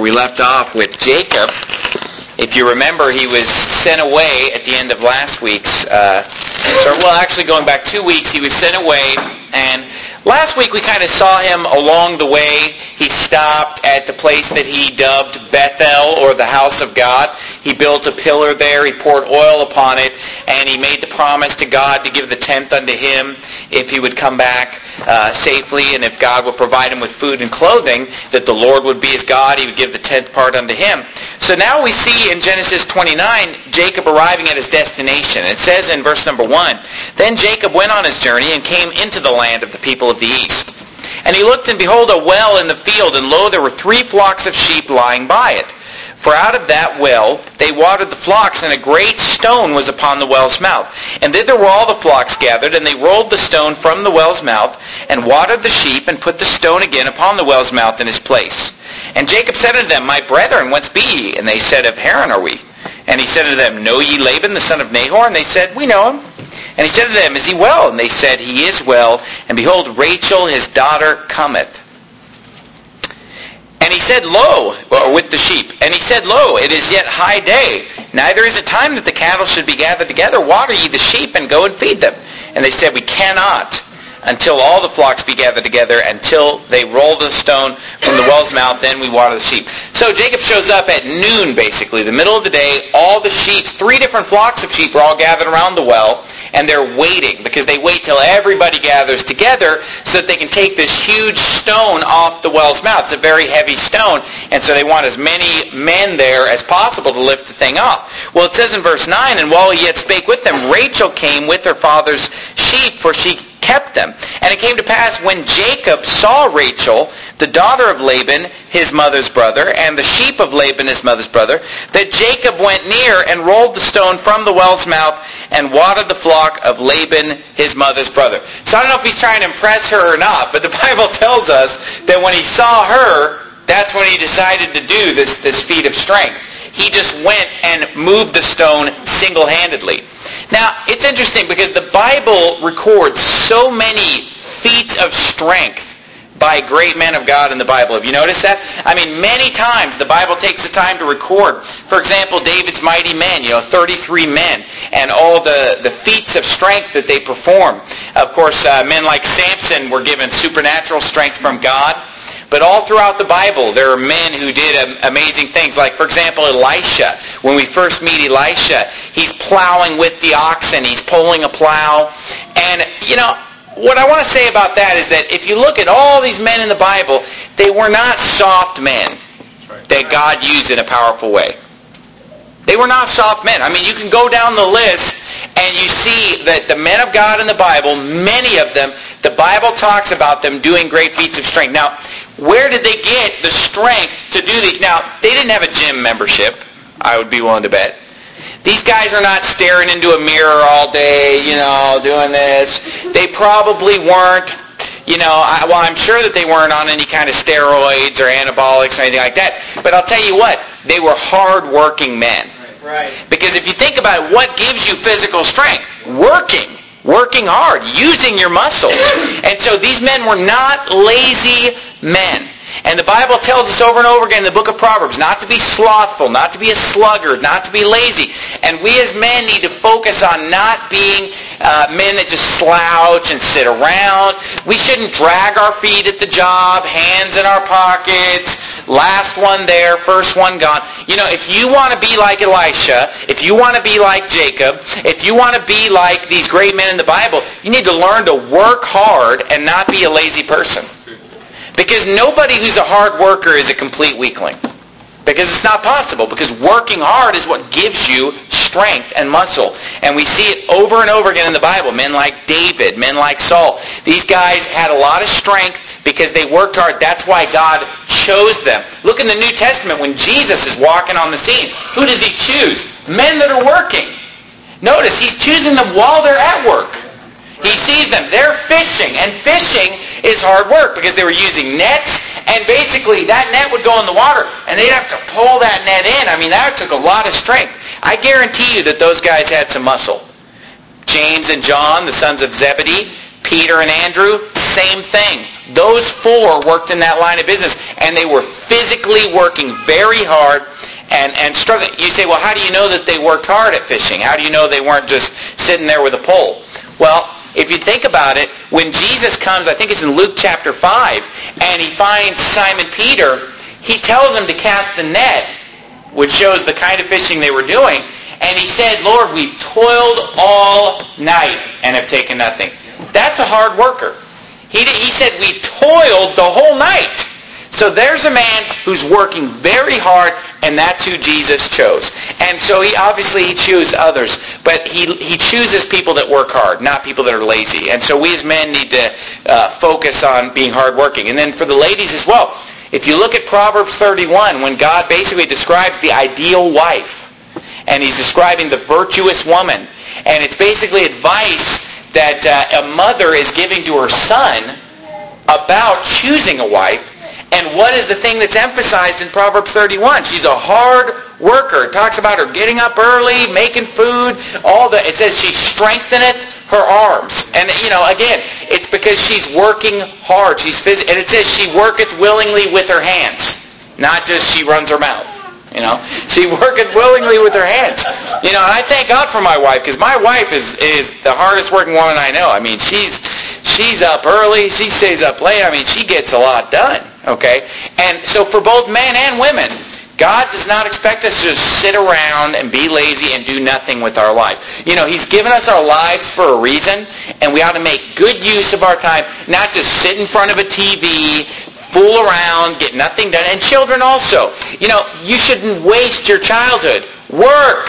we left off with Jacob. If you remember, he was sent away at the end of last week's, actually going back 2 weeks, he was sent away, and last week we kind of saw him along the way. He stopped at the place that he dubbed Bethel, or the house of God. He built a pillar there, he poured oil upon it, and he made the promise to God to give the tenth unto him if he would come back safely, and if God would provide him with food and clothing, that the Lord would be his God, he would give the tenth part unto him. So now we see in Genesis 29, Jacob arriving at his destination. It says in verse number 1, "Then Jacob went on his journey and came into the land of the people of the east. And he looked, and behold, a well in the field, and lo, there were 3 flocks of sheep lying by it. For out of that well they watered the flocks, and a great stone was upon the well's mouth. And thither were all the flocks gathered, and they rolled the stone from the well's mouth, and watered the sheep, and put the stone again upon the well's mouth in his place. And Jacob said unto them, My brethren, whence be ye? And they said, Of Haran are we. And he said unto them, Know ye Laban the son of Nahor? And they said, We know him. And he said to them, Is he well? And they said, He is well. And behold, Rachel his daughter cometh. And he said, with the sheep. And he said, Lo, it is yet high day. Neither is it time that the cattle should be gathered together. Water ye the sheep, and go and feed them. And they said, We cannot, until all the flocks be gathered together, until they roll the stone from the well's mouth, then we water the sheep. So Jacob shows up at noon, basically, the middle of the day. All the sheep, 3 different flocks of sheep are all gathered around the well, and they're waiting, because they wait till everybody gathers together so that they can take this huge stone off the well's mouth. It's a very heavy stone, and so they want as many men there as possible to lift the thing off. Well, it says in verse 9, And while he yet spake with them, Rachel came with her father's sheep, for she kept them. And it came to pass, when Jacob saw Rachel, the daughter of Laban, his mother's brother, and the sheep of Laban, his mother's brother, that Jacob went near and rolled the stone from the well's mouth and watered the flock of Laban, his mother's brother. So I don't know if he's trying to impress her or not, but the Bible tells us that when he saw her, that's when he decided to do this feat of strength. He just went and moved the stone single-handedly. Now, it's interesting because the Bible records so many feats of strength by great men of God in the Bible. Have you noticed that? I mean, many times the Bible takes the time to record. For example, David's mighty men, 33 men, and all the feats of strength that they perform. Of course, men like Samson were given supernatural strength from God. But all throughout the Bible, there are men who did amazing things. Like, for example, Elisha. When we first meet Elisha, he's plowing with the oxen. He's pulling a plow. And, what I want to say about that is that if you look at all these men in the Bible, they were not soft men that God used in a powerful way. They were not soft men. I mean, you can go down the list and you see that the men of God in the Bible, many of them, the Bible talks about them doing great feats of strength. Now, where did they get the strength to do these? Now, they didn't have a gym membership, I would be willing to bet. These guys are not staring into a mirror all day, doing this. They probably weren't, I'm sure that they weren't on any kind of steroids or anabolics or anything like that. But I'll tell you what, they were hard-working men. Right. Because if you think about it, what gives you physical strength? Working hard, using your muscles. And so these men were not lazy men. And the Bible tells us over and over again in the book of Proverbs not to be slothful, not to be a sluggard, not to be lazy. And we as men need to focus on not being men that just slouch and sit around. We shouldn't drag our feet at the job, hands in our pockets, last one there, first one gone. If you want to be like Elisha, if you want to be like Jacob, if you want to be like these great men in the Bible, you need to learn to work hard and not be a lazy person. Because nobody who's a hard worker is a complete weakling. Because it's not possible. Because working hard is what gives you strength and muscle. And we see it over and over again in the Bible. Men like David, men like Saul. These guys had a lot of strength because they worked hard. That's why God chose them. Look in the New Testament when Jesus is walking on the scene. Who does he choose? Men that are working. Notice, he's choosing them while they're at work. He sees them. They're fishing. And fishing is hard work because they were using nets. And basically that net would go in the water. And they'd have to pull that net in. I mean, that took a lot of strength. I guarantee you that those guys had some muscle. James and John, the sons of Zebedee, Peter and Andrew, same thing. those 4 worked in that line of business, and they were physically working very hard and struggling. You say, well, how do you know that they worked hard at fishing? How do you know they weren't just sitting there with a pole? Well, if you think about it, when Jesus comes, I think it's in Luke chapter 5, and he finds Simon Peter, he tells him to cast the net, which shows the kind of fishing they were doing. And he said, Lord, we've toiled all night and have taken nothing. That's a hard worker. He said, we toiled the whole night. So there's a man who's working very hard, and that's who Jesus chose. And so he chooses others, but he chooses people that work hard, not people that are lazy. And so we as men need to focus on being hardworking. And then for the ladies as well, if you look at Proverbs 31, when God basically describes the ideal wife, and he's describing the virtuous woman, and it's basically advice that a mother is giving to her son about choosing a wife. And what is the thing that's emphasized in Proverbs 31? She's a hard worker. It talks about her getting up early, making food, it says she strengtheneth her arms. And, again, it's because she's working hard. And it says she worketh willingly with her hands, not just she runs her mouth. She worketh willingly with her hands. And I thank God for my wife, because my wife is the hardest working woman I know. I mean, she's up early, she stays up late. I mean, she gets a lot done. Okay? And so for both men and women, God does not expect us to just sit around and be lazy and do nothing with our lives. He's given us our lives for a reason, and we ought to make good use of our time, not just sit in front of a TV, fool around, get nothing done. And children also. You shouldn't waste your childhood. Work.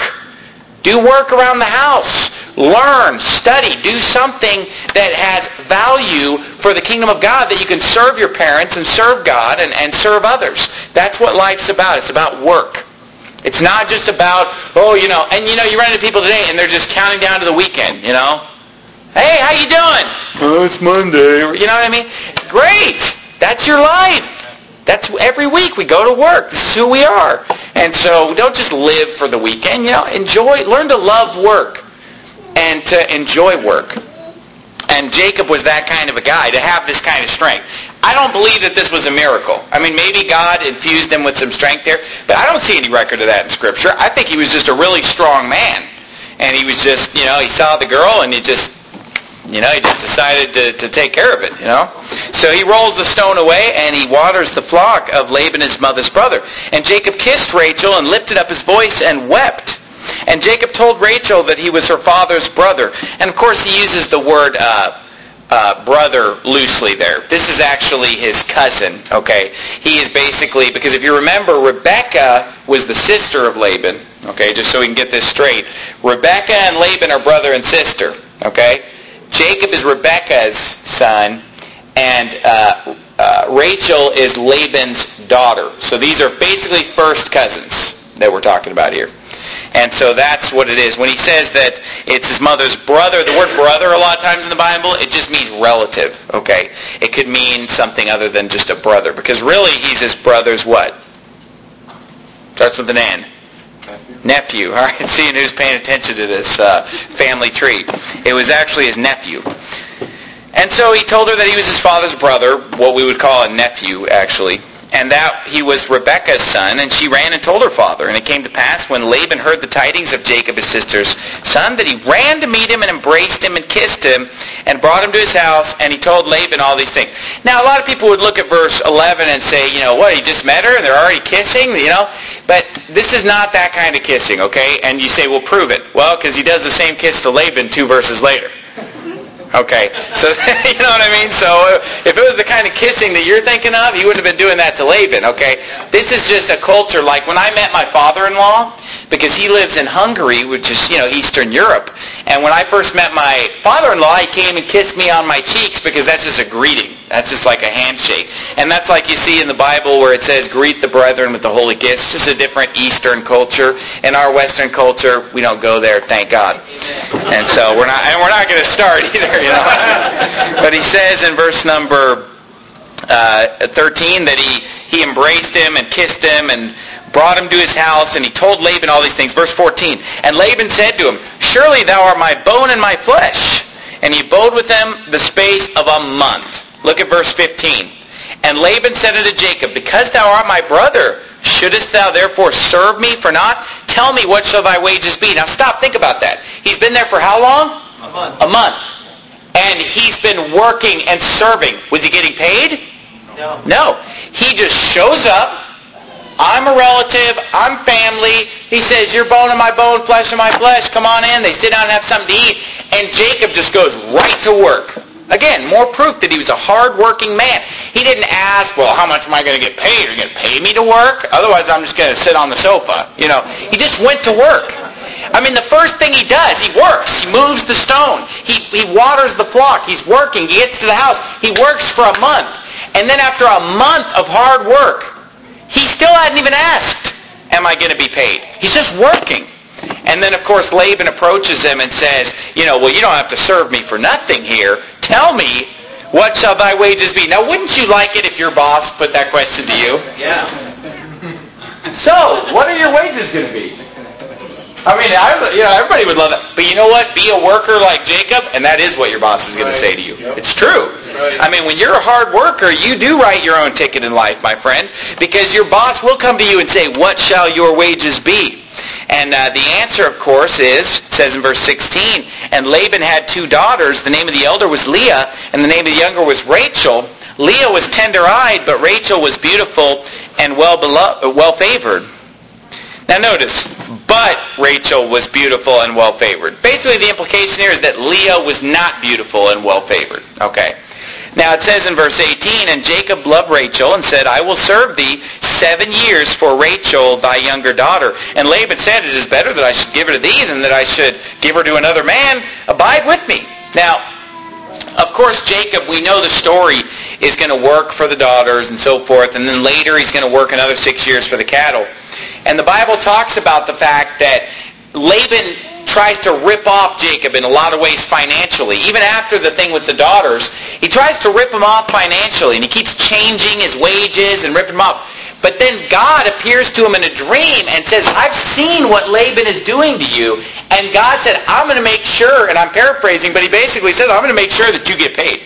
Do work around the house. Learn, study, do something that has value for the kingdom of God, that you can serve your parents and serve God and serve others. That's what life's about. It's about work. It's not just about, and you run into people today and they're just counting down to the weekend, Hey, how you doing? Oh, it's Monday. You know what I mean? Great. That's your life. That's every week we go to work. This is who we are. And so don't just live for the weekend. Learn to love work and to enjoy work. And Jacob was that kind of a guy, to have this kind of strength. I don't believe that this was a miracle. I mean, maybe God infused him with some strength there, but I don't see any record of that in Scripture. I think he was just a really strong man. And he was just, he saw the girl and he just decided to take care of it, So he rolls the stone away and he waters the flock of Laban, his mother's brother. And Jacob kissed Rachel and lifted up his voice and wept. And Jacob told Rachel that he was her father's brother. And of course he uses the word brother loosely there. This is actually his cousin, okay? He is basically, because if you remember, Rebekah was the sister of Laban, okay? Just so we can get this straight. Rebekah and Laban are brother and sister, okay? Jacob is Rebekah's son, and Rachel is Laban's daughter. So these are basically first cousins that we're talking about here. And so that's what it is. When he says that it's his mother's brother, the word brother a lot of times in the Bible, it just means relative, okay? It could mean something other than just a brother, because really he's his brother's what? Starts with an N. Nephew. All right, seeing who's paying attention to this family tree. It was actually his nephew. And so he told her that he was his father's brother, what we would call a nephew, actually, and that he was Rebekah's son, and she ran and told her father. And it came to pass, when Laban heard the tidings of Jacob, his sister's son, that he ran to meet him and embraced him and kissed him and brought him to his house, and he told Laban all these things. Now, a lot of people would look at verse 11 and say, what, he just met her and they're already kissing, But this is not that kind of kissing, okay? And you say, well, prove it. Well, because he does the same kiss to Laban 2 verses later. Okay, so you know what I mean? So if it was the kind of kissing that you're thinking of, he wouldn't have been doing that to Laban, okay? This is just a culture like when I met my father-in-law, because he lives in Hungary, which is, Eastern Europe. And when I first met my father-in-law, he came and kissed me on my cheeks because that's just a greeting. That's just like a handshake. And that's like you see in the Bible where it says, greet the brethren with the holy kiss. It's just a different Eastern culture. In our Western culture, we don't go there, thank God. And so we're not going to start either, But he says in verse number 13 that he embraced him and kissed him and brought him to his house, and he told Laban all these things. Verse 14, and Laban said to him, surely thou art my bone and my flesh. And he abode with them the space of a month. Look at verse 15. And Laban said unto Jacob, because thou art my brother, shouldest thou therefore serve me for naught? Tell me, what shall thy wages be? Now stop, think about that. He's been there for how long? A month. And he's been working and serving. Was he getting paid? No. He just shows up. I'm a relative. I'm family. He says, you're bone of my bone, flesh of my flesh. Come on in. They sit down and have something to eat. And Jacob just goes right to work. Again, more proof that he was a hard-working man. He didn't ask, well, how much am I going to get paid? Are you going to pay me to work? Otherwise, I'm just going to sit on the sofa. He just went to work. I mean, the first thing he does, he works. He moves the stone. He waters the flock. He's working. He gets to the house. He works for a month. And then after a month of hard work, he still hadn't even asked, am I going to be paid? He's just working. And then, of course, Laban approaches him and says, well, you don't have to serve me for nothing here. Tell me, what shall thy wages be? Now, wouldn't you like it if your boss put that question to you? Yeah. So, what are your wages going to be? I mean, everybody would love that. But you know what? Be a worker like Jacob, and that is what your boss is going to say to you. Yep. It's true. Right. I mean, when you're a hard worker, you do write your own ticket in life, my friend, because your boss will come to you and say, what shall your wages be? And the answer, of course, it says in verse 16, and Laban had 2 daughters. The name of the elder was Leah, and the name of the younger was Rachel. Leah was tender-eyed, but Rachel was beautiful and well-favored. Now notice, but Rachel was beautiful and well-favored. Basically, the implication here is that Leah was not beautiful and well-favored. Okay. Now it says in verse 18, and Jacob loved Rachel and said, I will serve thee 7 years for Rachel thy younger daughter. And Laban said, it is better that I should give her to thee than that I should give her to another man. Abide with me. Now, of course, Jacob, we know the story, is going to work for the daughters and so forth, and then later he's going to work another 6 years for the cattle. And the Bible talks about the fact that Laban tries to rip off Jacob in a lot of ways financially. Even after the thing with the daughters, he tries to rip him off financially, and he keeps changing his wages and ripping him off. But then God appears to him in a dream and says, I've seen what Laban is doing to you. And God said, I'm going to make sure, and I'm paraphrasing, but he basically says, I'm going to make sure that you get paid.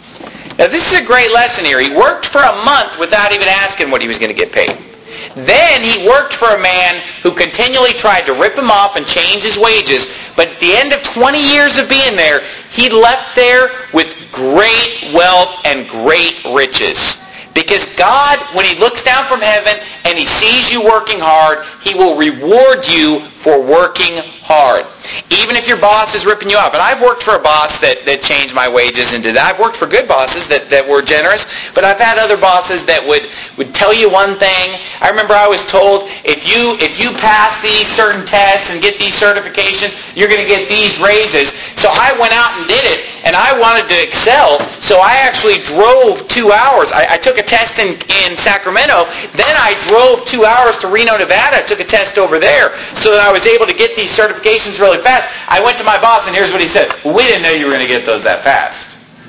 Now this is a great lesson here. He worked for a month without even asking what he was going to get paid. Then he worked for a man who continually tried to rip him off and change his wages. But at the end of 20 years of being there, he left there with great wealth and great riches. Because God, when he looks down from heaven and he sees you working hard, he will reward you for working hard. Even if your boss is ripping you off. And I've worked for a boss that changed my wages and did that. I've worked for good bosses that were generous. But I've had other bosses that would tell you one thing. I remember I was told, if you pass these certain tests and get these certifications, you're going to get these raises. So I went out and did it. And I wanted to excel. So I actually drove 2 hours. I took a test in Sacramento. Then I drove 2 hours to Reno, Nevada. I took a test over there so that I was able to get these certifications really fast. I went to my boss, and here's what he said. Well, we didn't know you were going to get those that fast.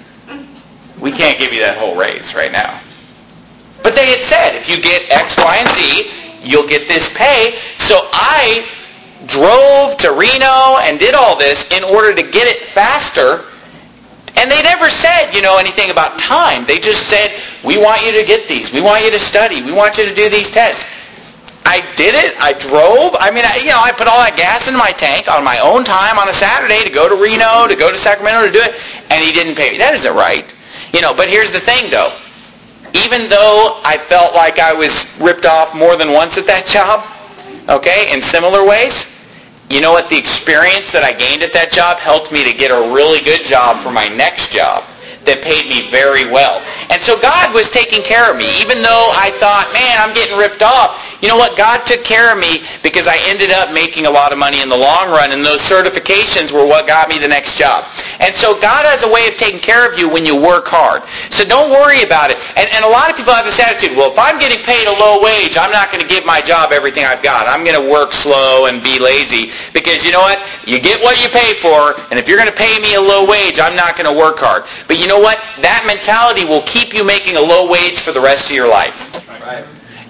We can't give you that whole raise right now. But they had said, if you get X, Y, and Z, you'll get this pay. So I drove to Reno and did all this in order to get it faster. And they never said, anything about time. They just said, we want you to get these. We want you to study. We want you to do these tests. I did it. I drove. I mean, I put all that gas into my tank on my own time on a Saturday to go to Reno, to go to Sacramento to do it, and he didn't pay me. That isn't right. But here's the thing, though. Even though I felt like I was ripped off more than once at that job, okay, in similar ways, you know what? The experience that I gained at that job helped me to get a really good job for my next job that paid me very well. And so God was taking care of me. Even though I thought, man, I'm getting ripped off, you know what? God took care of me because I ended up making a lot of money in the long run, and those certifications were what got me the next job. And so God has a way of taking care of you when you work hard. So don't worry about it. And a lot of people have this attitude, well, if I'm getting paid a low wage, I'm not going to give my job everything I've got. I'm going to work slow and be lazy because you know what? You get what you pay for, and if you're going to pay me a low wage, I'm not going to work hard. But you know what? That mentality will keep you making a low wage for the rest of your life. Right.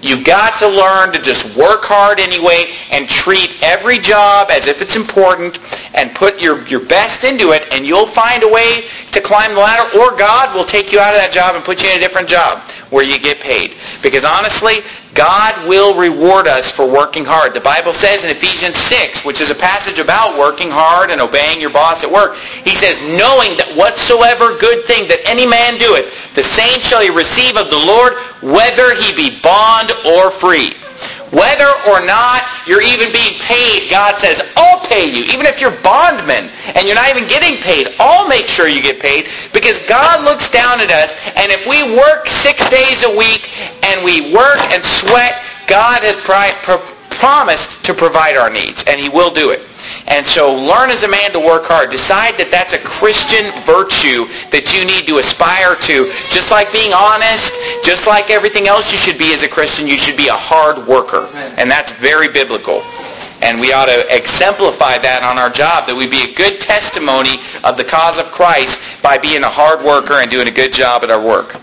You've got to learn to just work hard anyway and treat every job as if it's important and put your best into it, and you'll find a way to climb the ladder, or God will take you out of that job and put you in a different job where you get paid. Because honestly, God will reward us for working hard. The Bible says in Ephesians 6, which is a passage about working hard and obeying your boss at work, he says, knowing that whatsoever good thing that any man doeth, the same shall he receive of the Lord, whether he be bond or free. Whether or not you're even being paid, God says, I'll pay you. Even if you're bondman and you're not even getting paid, I'll make sure you get paid, because God looks down at us, and if we work 6 days a week and we work and sweat, God has promised to provide our needs, and he will do it. And so learn as a man to work hard. Decide that that's a Christian virtue that you need to aspire to. Just like being honest, just like everything else you should be as a Christian, you should be a hard worker. And that's very biblical. And we ought to exemplify that on our job, that we be a good testimony of the cause of Christ by being a hard worker and doing a good job at our work.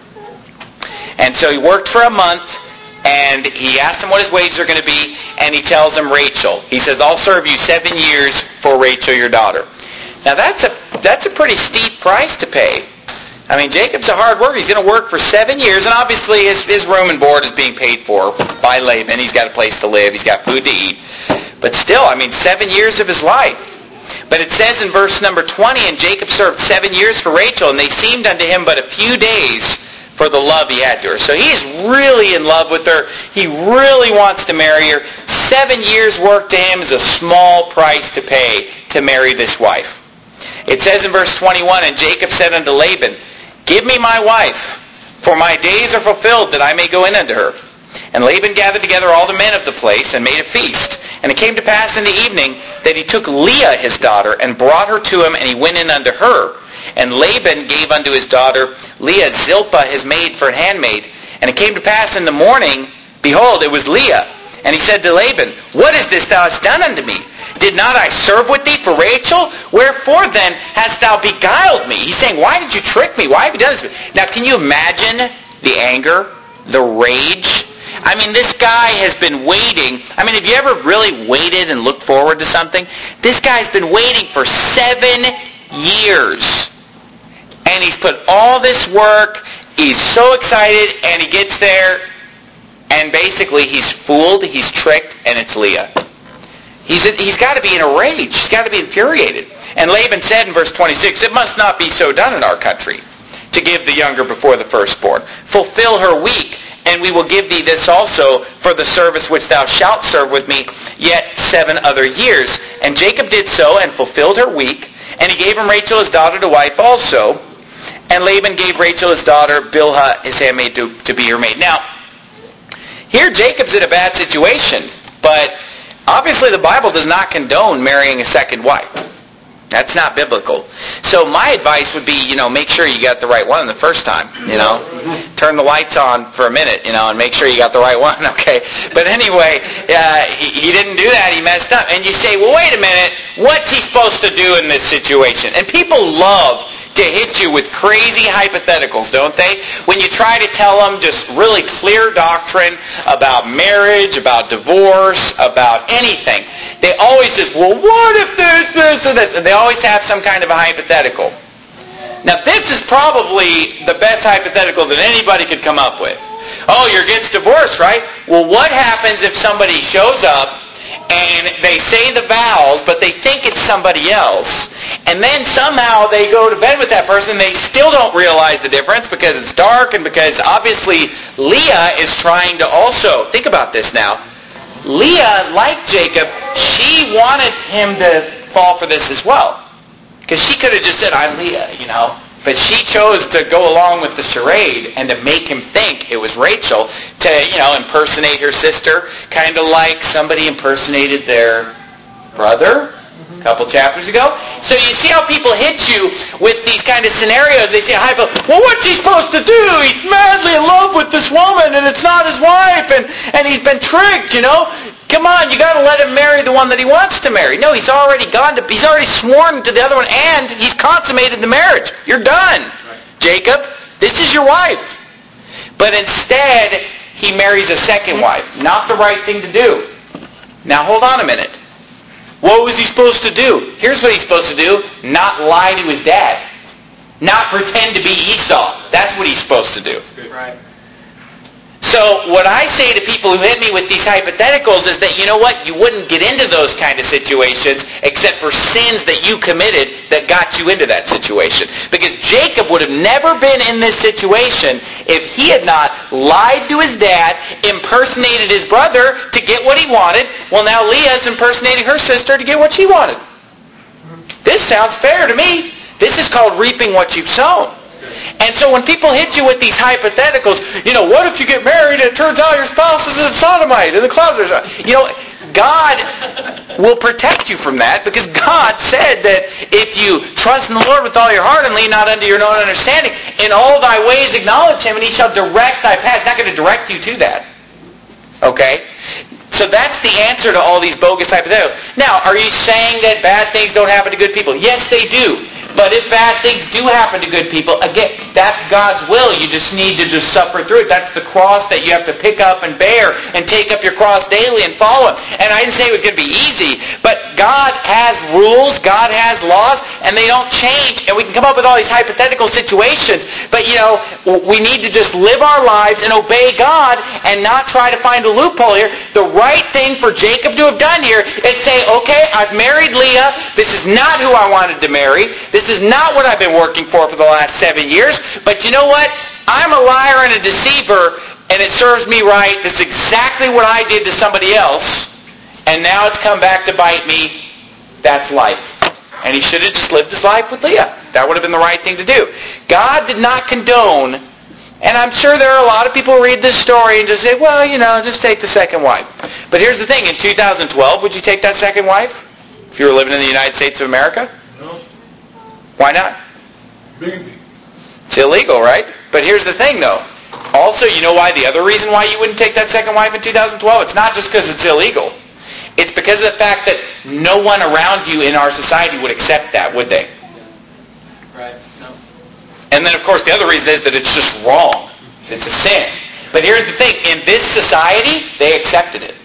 And so he worked for a month, and he asked him what his wages are going to be, and he tells him Rachel. He says, I'll serve you 7 years for Rachel, your daughter. Now that's a pretty steep price to pay. I mean, Jacob's a hard worker. He's going to work for 7 years, and obviously his room and board is being paid for by Laban. He's got a place to live. He's got food to eat. But still, 7 years of his life. But it says in verse number 20, and Jacob served 7 years for Rachel, and they seemed unto him but a few days for the love he had to her. So he's really in love with her. He really wants to marry her. 7 years' work to him is a small price to pay to marry this wife. It says in verse 21, and Jacob said unto Laban, give me my wife, for my days are fulfilled that I may go in unto her. And Laban gathered together all the men of the place and made a feast. And it came to pass in the evening that he took Leah his daughter and brought her to him, and he went in unto her. And Laban gave unto his daughter Leah Zilpah his maid for an handmaid. And it came to pass in the morning, behold, it was Leah. And he said to Laban, what is this thou hast done unto me? Did not I serve with thee for Rachel? Wherefore then hast thou beguiled me? He's saying, why did you trick me? Why have you done this? Now can you imagine the anger, the rage? This guy has been waiting. Have you ever really waited and looked forward to something? This guy's been waiting for 7 years. And he's put all this work. He's so excited, and he gets there, and basically he's fooled, he's tricked, and it's Leah. He's got to be in a rage. He's got to be infuriated. And Laban said in verse 26, it must not be so done in our country, to give the younger before the firstborn. Fulfill her week, and we will give thee this also for the service which thou shalt serve with me yet 7 other years. And Jacob did so, and fulfilled her week, and he gave him Rachel his daughter to wife also. And Laban gave Rachel his daughter Bilhah his handmaid to be her maid. Now, here Jacob's in a bad situation, but obviously the Bible does not condone marrying a second wife. That's not biblical. So my advice would be, make sure you got the right one the first time, Turn the lights on for a minute, and make sure you got the right one, okay? But anyway, he didn't do that. He messed up. And you say, well, wait a minute. What's he supposed to do in this situation? And people love to hit you with crazy hypotheticals, don't they? When you try to tell them just really clear doctrine about marriage, about divorce, about anything, they always just, well, what if this, or this? And they always have some kind of a hypothetical. Now, this is probably the best hypothetical that anybody could come up with. Oh, you're against divorce, right? Well, what happens if somebody shows up and they say the vows, but they think it's somebody else, and then somehow they go to bed with that person, they still don't realize the difference because it's dark, and because obviously Leah is trying to also, think about this now, Leah, like Jacob, she wanted him to fall for this as well. Because she could have just said, I'm Leah, But she chose to go along with the charade and to make him think it was Rachel, to, impersonate her sister, kind of like somebody impersonated their brother a couple chapters ago. So you see how people hit you with these kind of scenarios. They say, well, what's he supposed to do? He's madly in love with this woman, and it's not his wife, and he's been tricked, Come on, you got to let him marry the one that he wants to marry. No, he's already sworn to the other one, and he's consummated the marriage. You're done, Jacob. This is your wife. But instead, he marries a second wife. Not the right thing to do. Now hold on a minute. What was he supposed to do? Here's what he's supposed to do. Not lie to his dad. Not pretend to be Esau. That's what he's supposed to do. Right. So what I say to people who hit me with these hypotheticals is that, you know what, you wouldn't get into those kind of situations except for sins that you committed that got you into that situation. Because Jacob would have never been in this situation if he had not lied to his dad, impersonated his brother to get what he wanted. Well, now Leah's impersonating her sister to get what she wanted. This sounds fair to me. This is called reaping what you've sown. And so when people hit you with these hypotheticals, what if you get married and it turns out your spouse is a sodomite in the closet? God will protect you from that, because God said that if you trust in the Lord with all your heart and lean not unto your own understanding, in all thy ways acknowledge him and he shall direct thy path. He's not going to direct you to that. Okay? So that's the answer to all these bogus hypotheticals. Now, are you saying that bad things don't happen to good people? Yes, they do. But if bad things do happen to good people, again, that's God's will. You just need to just suffer through it. That's the cross that you have to pick up and bear and take up your cross daily and follow him. And I didn't say it was going to be easy, but God has rules, God has laws, and they don't change. And we can come up with all these hypothetical situations, but we need to just live our lives and obey God and not try to find a loophole here. The right thing for Jacob to have done here is say, okay, I've married Leah. This is not who I wanted to marry. This is not what I've been working for the last 7 years. But you know what? I'm a liar and a deceiver, and it serves me right. This is exactly what I did to somebody else, and now it's come back to bite me. That's life. And he should have just lived his life with Leah. That would have been the right thing to do. God did not condone, and I'm sure there are a lot of people who read this story and just say, well, just take the second wife. But here's the thing. In 2012, would you take that second wife if you were living in the United States of America? No. Why not? Baby. It's illegal, right? But here's the thing, though. Also, you know why? The other reason why you wouldn't take that second wife in 2012? It's not just because it's illegal. It's because of the fact that no one around you in our society would accept that, would they? Right. No. And then, of course, the other reason is that it's just wrong. It's a sin. But here's the thing. In this society, they accepted it.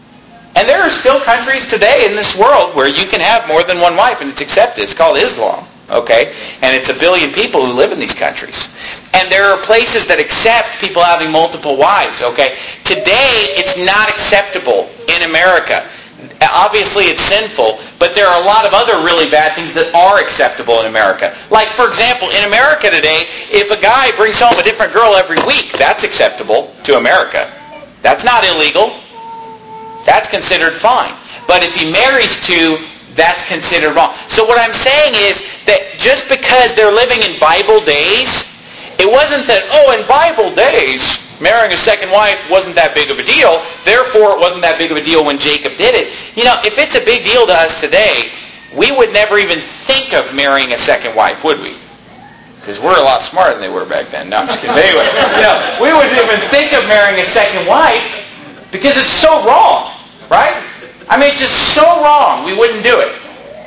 And there are still countries today in this world where you can have more than one wife, and it's accepted. It's called Islam. Okay? And it's 1 billion people who live in these countries. And there are places that accept people having multiple wives. Okay? Today, it's not acceptable in America. Obviously, it's sinful, but there are a lot of other really bad things that are acceptable in America. Like, for example, in America today, if a guy brings home a different girl every week, that's acceptable to America. That's not illegal. That's considered fine. But if he marries two, that's considered wrong. So what I'm saying is that just because they're living in Bible days, it wasn't that, in Bible days, marrying a second wife wasn't that big of a deal. Therefore, it wasn't that big of a deal when Jacob did it. If it's a big deal to us today, we would never even think of marrying a second wife, would we? Because we're a lot smarter than they were back then. No, I'm just kidding. But anyway, we wouldn't even think of marrying a second wife because it's so wrong, right? I mean, it's just so wrong. We wouldn't do it.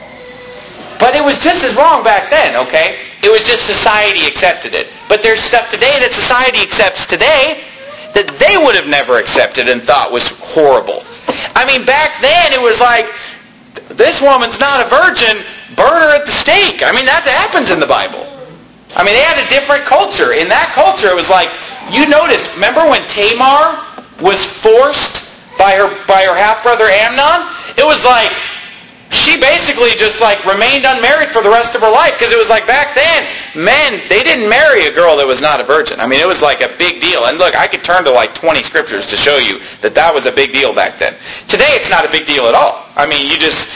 But it was just as wrong back then, okay? It was just society accepted it. But there's stuff today that society accepts today that they would have never accepted and thought was horrible. I mean, back then it was like, this woman's not a virgin, burn her at the stake. I mean, that happens in the Bible. I mean, they had a different culture. In that culture, it was like, you notice, remember when Tamar was forced by her half-brother Amnon? It was like, she basically just remained unmarried for the rest of her life, because it was like back then, men, they didn't marry a girl that was not a virgin. I mean, it was like a big deal. And look, I could turn to 20 scriptures to show you that was a big deal back then. Today, it's not a big deal at all. I mean, you just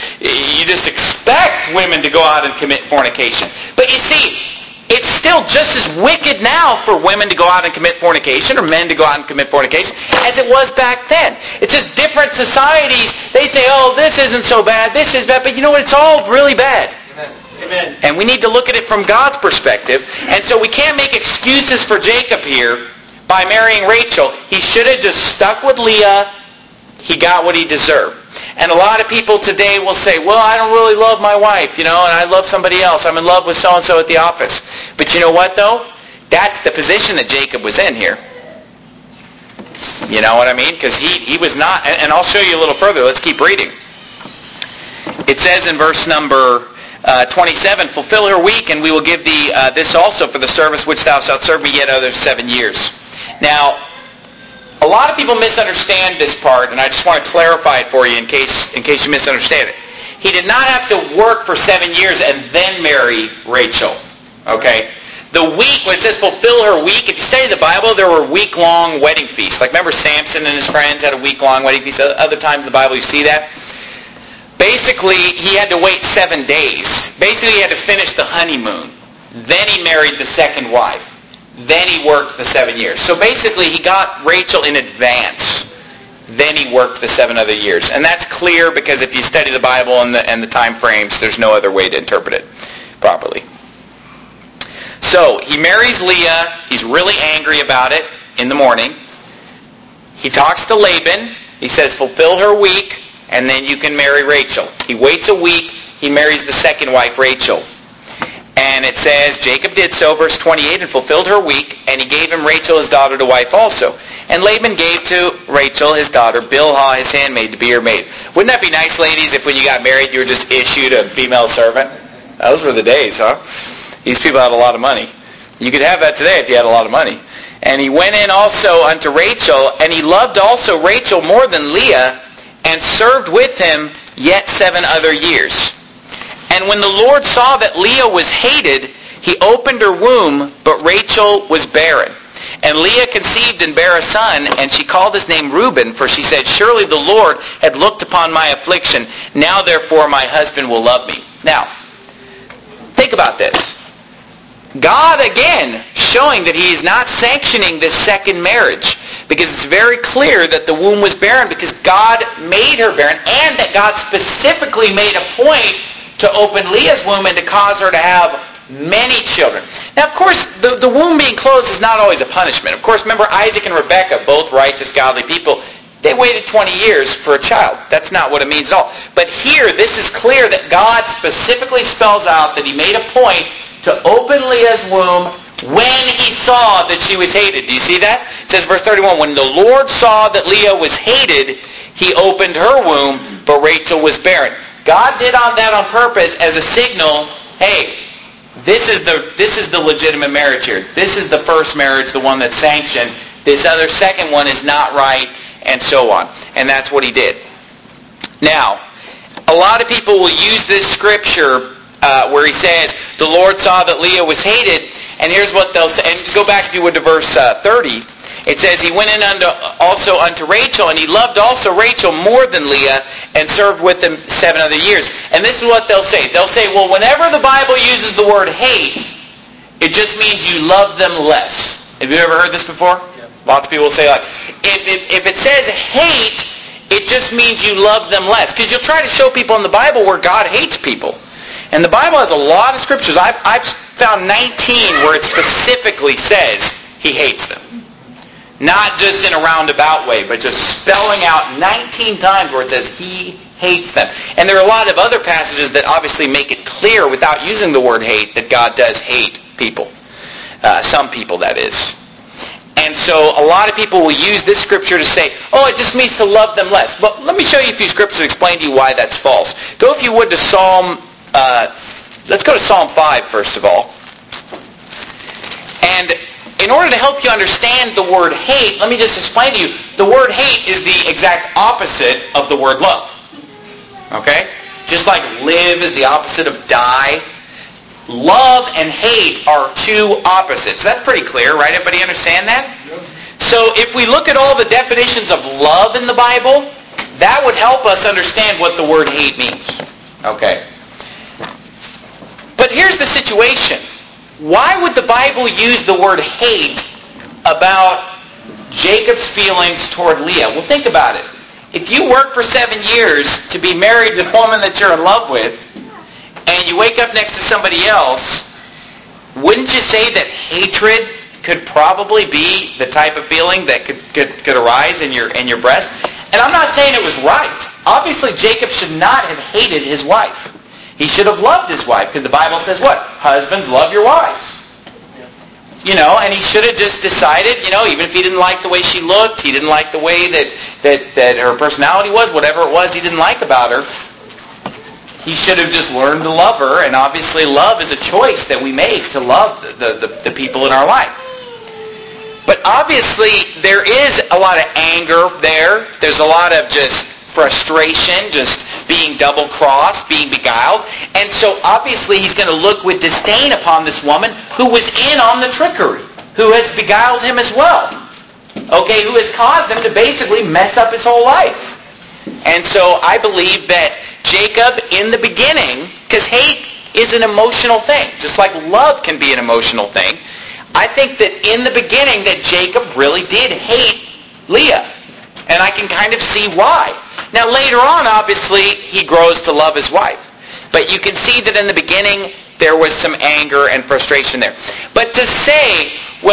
expect women to go out and commit fornication. But you see, it's still just as wicked now for women to go out and commit fornication, or men to go out and commit fornication, as it was back then. It's just different societies. They say, this isn't so bad, this is bad, but you know what? It's all really bad. Amen. And we need to look at it from God's perspective. And so we can't make excuses for Jacob here by marrying Rachel. He should have just stuck with Leah. He got what he deserved. And a lot of people today will say, well, I don't really love my wife, and I love somebody else. I'm in love with so-and-so at the office. But you know what, though? That's the position that Jacob was in here. You know what I mean? Because he was not, and I'll show you a little further. Let's keep reading. It says in verse number 27, fulfill her week, and we will give thee this also for the service which thou shalt serve me yet other 7 years. Now, a lot of people misunderstand this part, and I just want to clarify it for you in case you misunderstand it. He did not have to work for 7 years and then marry Rachel. Okay? The week, when it says fulfill her week, if you study the Bible, there were week-long wedding feasts. Like, remember Samson and his friends had a week-long wedding feast? Other times in the Bible you see that. Basically, he had to wait 7 days. Basically, he had to finish the honeymoon. Then he married the second wife. Then he worked the 7 years. So basically, he got Rachel in advance. Then he worked the 7 other years. And that's clear because if you study the Bible and the time frames, there's no other way to interpret it properly. So, he marries Leah. He's really angry about it in the morning. He talks to Laban. He says, fulfill her week, and then you can marry Rachel. He waits a week. He marries the second wife, Rachel. And it says, Jacob did so, verse 28, and fulfilled her week, and he gave him Rachel his daughter to wife also. And Laban gave to Rachel his daughter Bilhah his handmaid to be her maid. Wouldn't that be nice, ladies, if when you got married you were just issued a female servant? Those were the days, huh? These people had a lot of money. You could have that today if you had a lot of money. And he went in also unto Rachel, and he loved also Rachel more than Leah, and served with him yet 7 other years. And when the Lord saw that Leah was hated, he opened her womb, but Rachel was barren. And Leah conceived and bare a son, and she called his name Reuben, for she said, surely the Lord had looked upon my affliction. Now therefore my husband will love me. Now, think about this. God, again, showing that he is not sanctioning this second marriage, because it's very clear that the womb was barren because God made her barren, and that God specifically made a point to open Leah's womb and to cause her to have many children. Now, of course, the womb being closed is not always a punishment. Of course, remember Isaac and Rebekah, both righteous, godly people, they waited 20 years for a child. That's not what it means at all. But here, this is clear that God specifically spells out that he made a point to open Leah's womb when he saw that she was hated. Do you see that? It says, verse 31, when the Lord saw that Leah was hated, he opened her womb, but Rachel was barren. God did that on purpose as a signal, hey, this is the legitimate marriage here. This is the first marriage, the one that's sanctioned. This other second one is not right, and so on. And that's what he did. Now, a lot of people will use this scripture where he says, the Lord saw that Leah was hated, and here's what they'll say. And go back, if you would, to verse 30. It says, he went in also unto Rachel, and he loved also Rachel more than Leah, and served with them 7 other years. And this is what they'll say. They'll say, well, whenever the Bible uses the word hate, it just means you love them less. Have you ever heard this before? Yeah. Lots of people will say, like, if it says hate, it just means you love them less. Because you'll try to show people in the Bible where God hates people. And the Bible has a lot of scriptures. I've found 19 where it specifically says he hates them. Not just in a roundabout way, but just spelling out 19 times where it says he hates them. And there are a lot of other passages that obviously make it clear without using the word hate that God does hate people. Some people, that is. And so a lot of people will use this scripture to say, oh, it just means to love them less. But let me show you a few scriptures to explain to you why that's false. Go, if you would, to let's go to Psalm 5, first of all. And in order to help you understand the word hate, let me just explain to you, the word hate is the exact opposite of the word love. Okay? Just like live is the opposite of die, love and hate are two opposites. That's pretty clear, right? Everybody understand that? Yep. So if we look at all the definitions of love in the Bible, that would help us understand what the word hate means. Okay? But here's the situation. Why would the Bible use the word hate about Jacob's feelings toward Leah? Well, think about it. If you work for 7 years to be married to the woman that you're in love with, and you wake up next to somebody else, wouldn't you say that hatred could probably be the type of feeling that could arise in your breast? And I'm not saying it was right. Obviously, Jacob should not have hated his wife. He should have loved his wife, because the Bible says what? Husbands, love your wives. And he should have just decided, even if he didn't like the way she looked, he didn't like the way that her personality was, whatever it was he didn't like about her, he should have just learned to love her. And obviously love is a choice that we make to love the people in our life. But obviously there is a lot of anger there. There's a lot of just frustration, just being double-crossed, being beguiled. And so obviously he's going to look with disdain upon this woman who was in on the trickery, who has beguiled him as well. Okay, who has caused him to basically mess up his whole life. And so I believe that Jacob in the beginning, because hate is an emotional thing, just like love can be an emotional thing, I think that in the beginning that Jacob really did hate Leah. And I can kind of see why. Now later on, obviously, he grows to love his wife. But you can see that in the beginning, there was some anger and frustration there. But to say,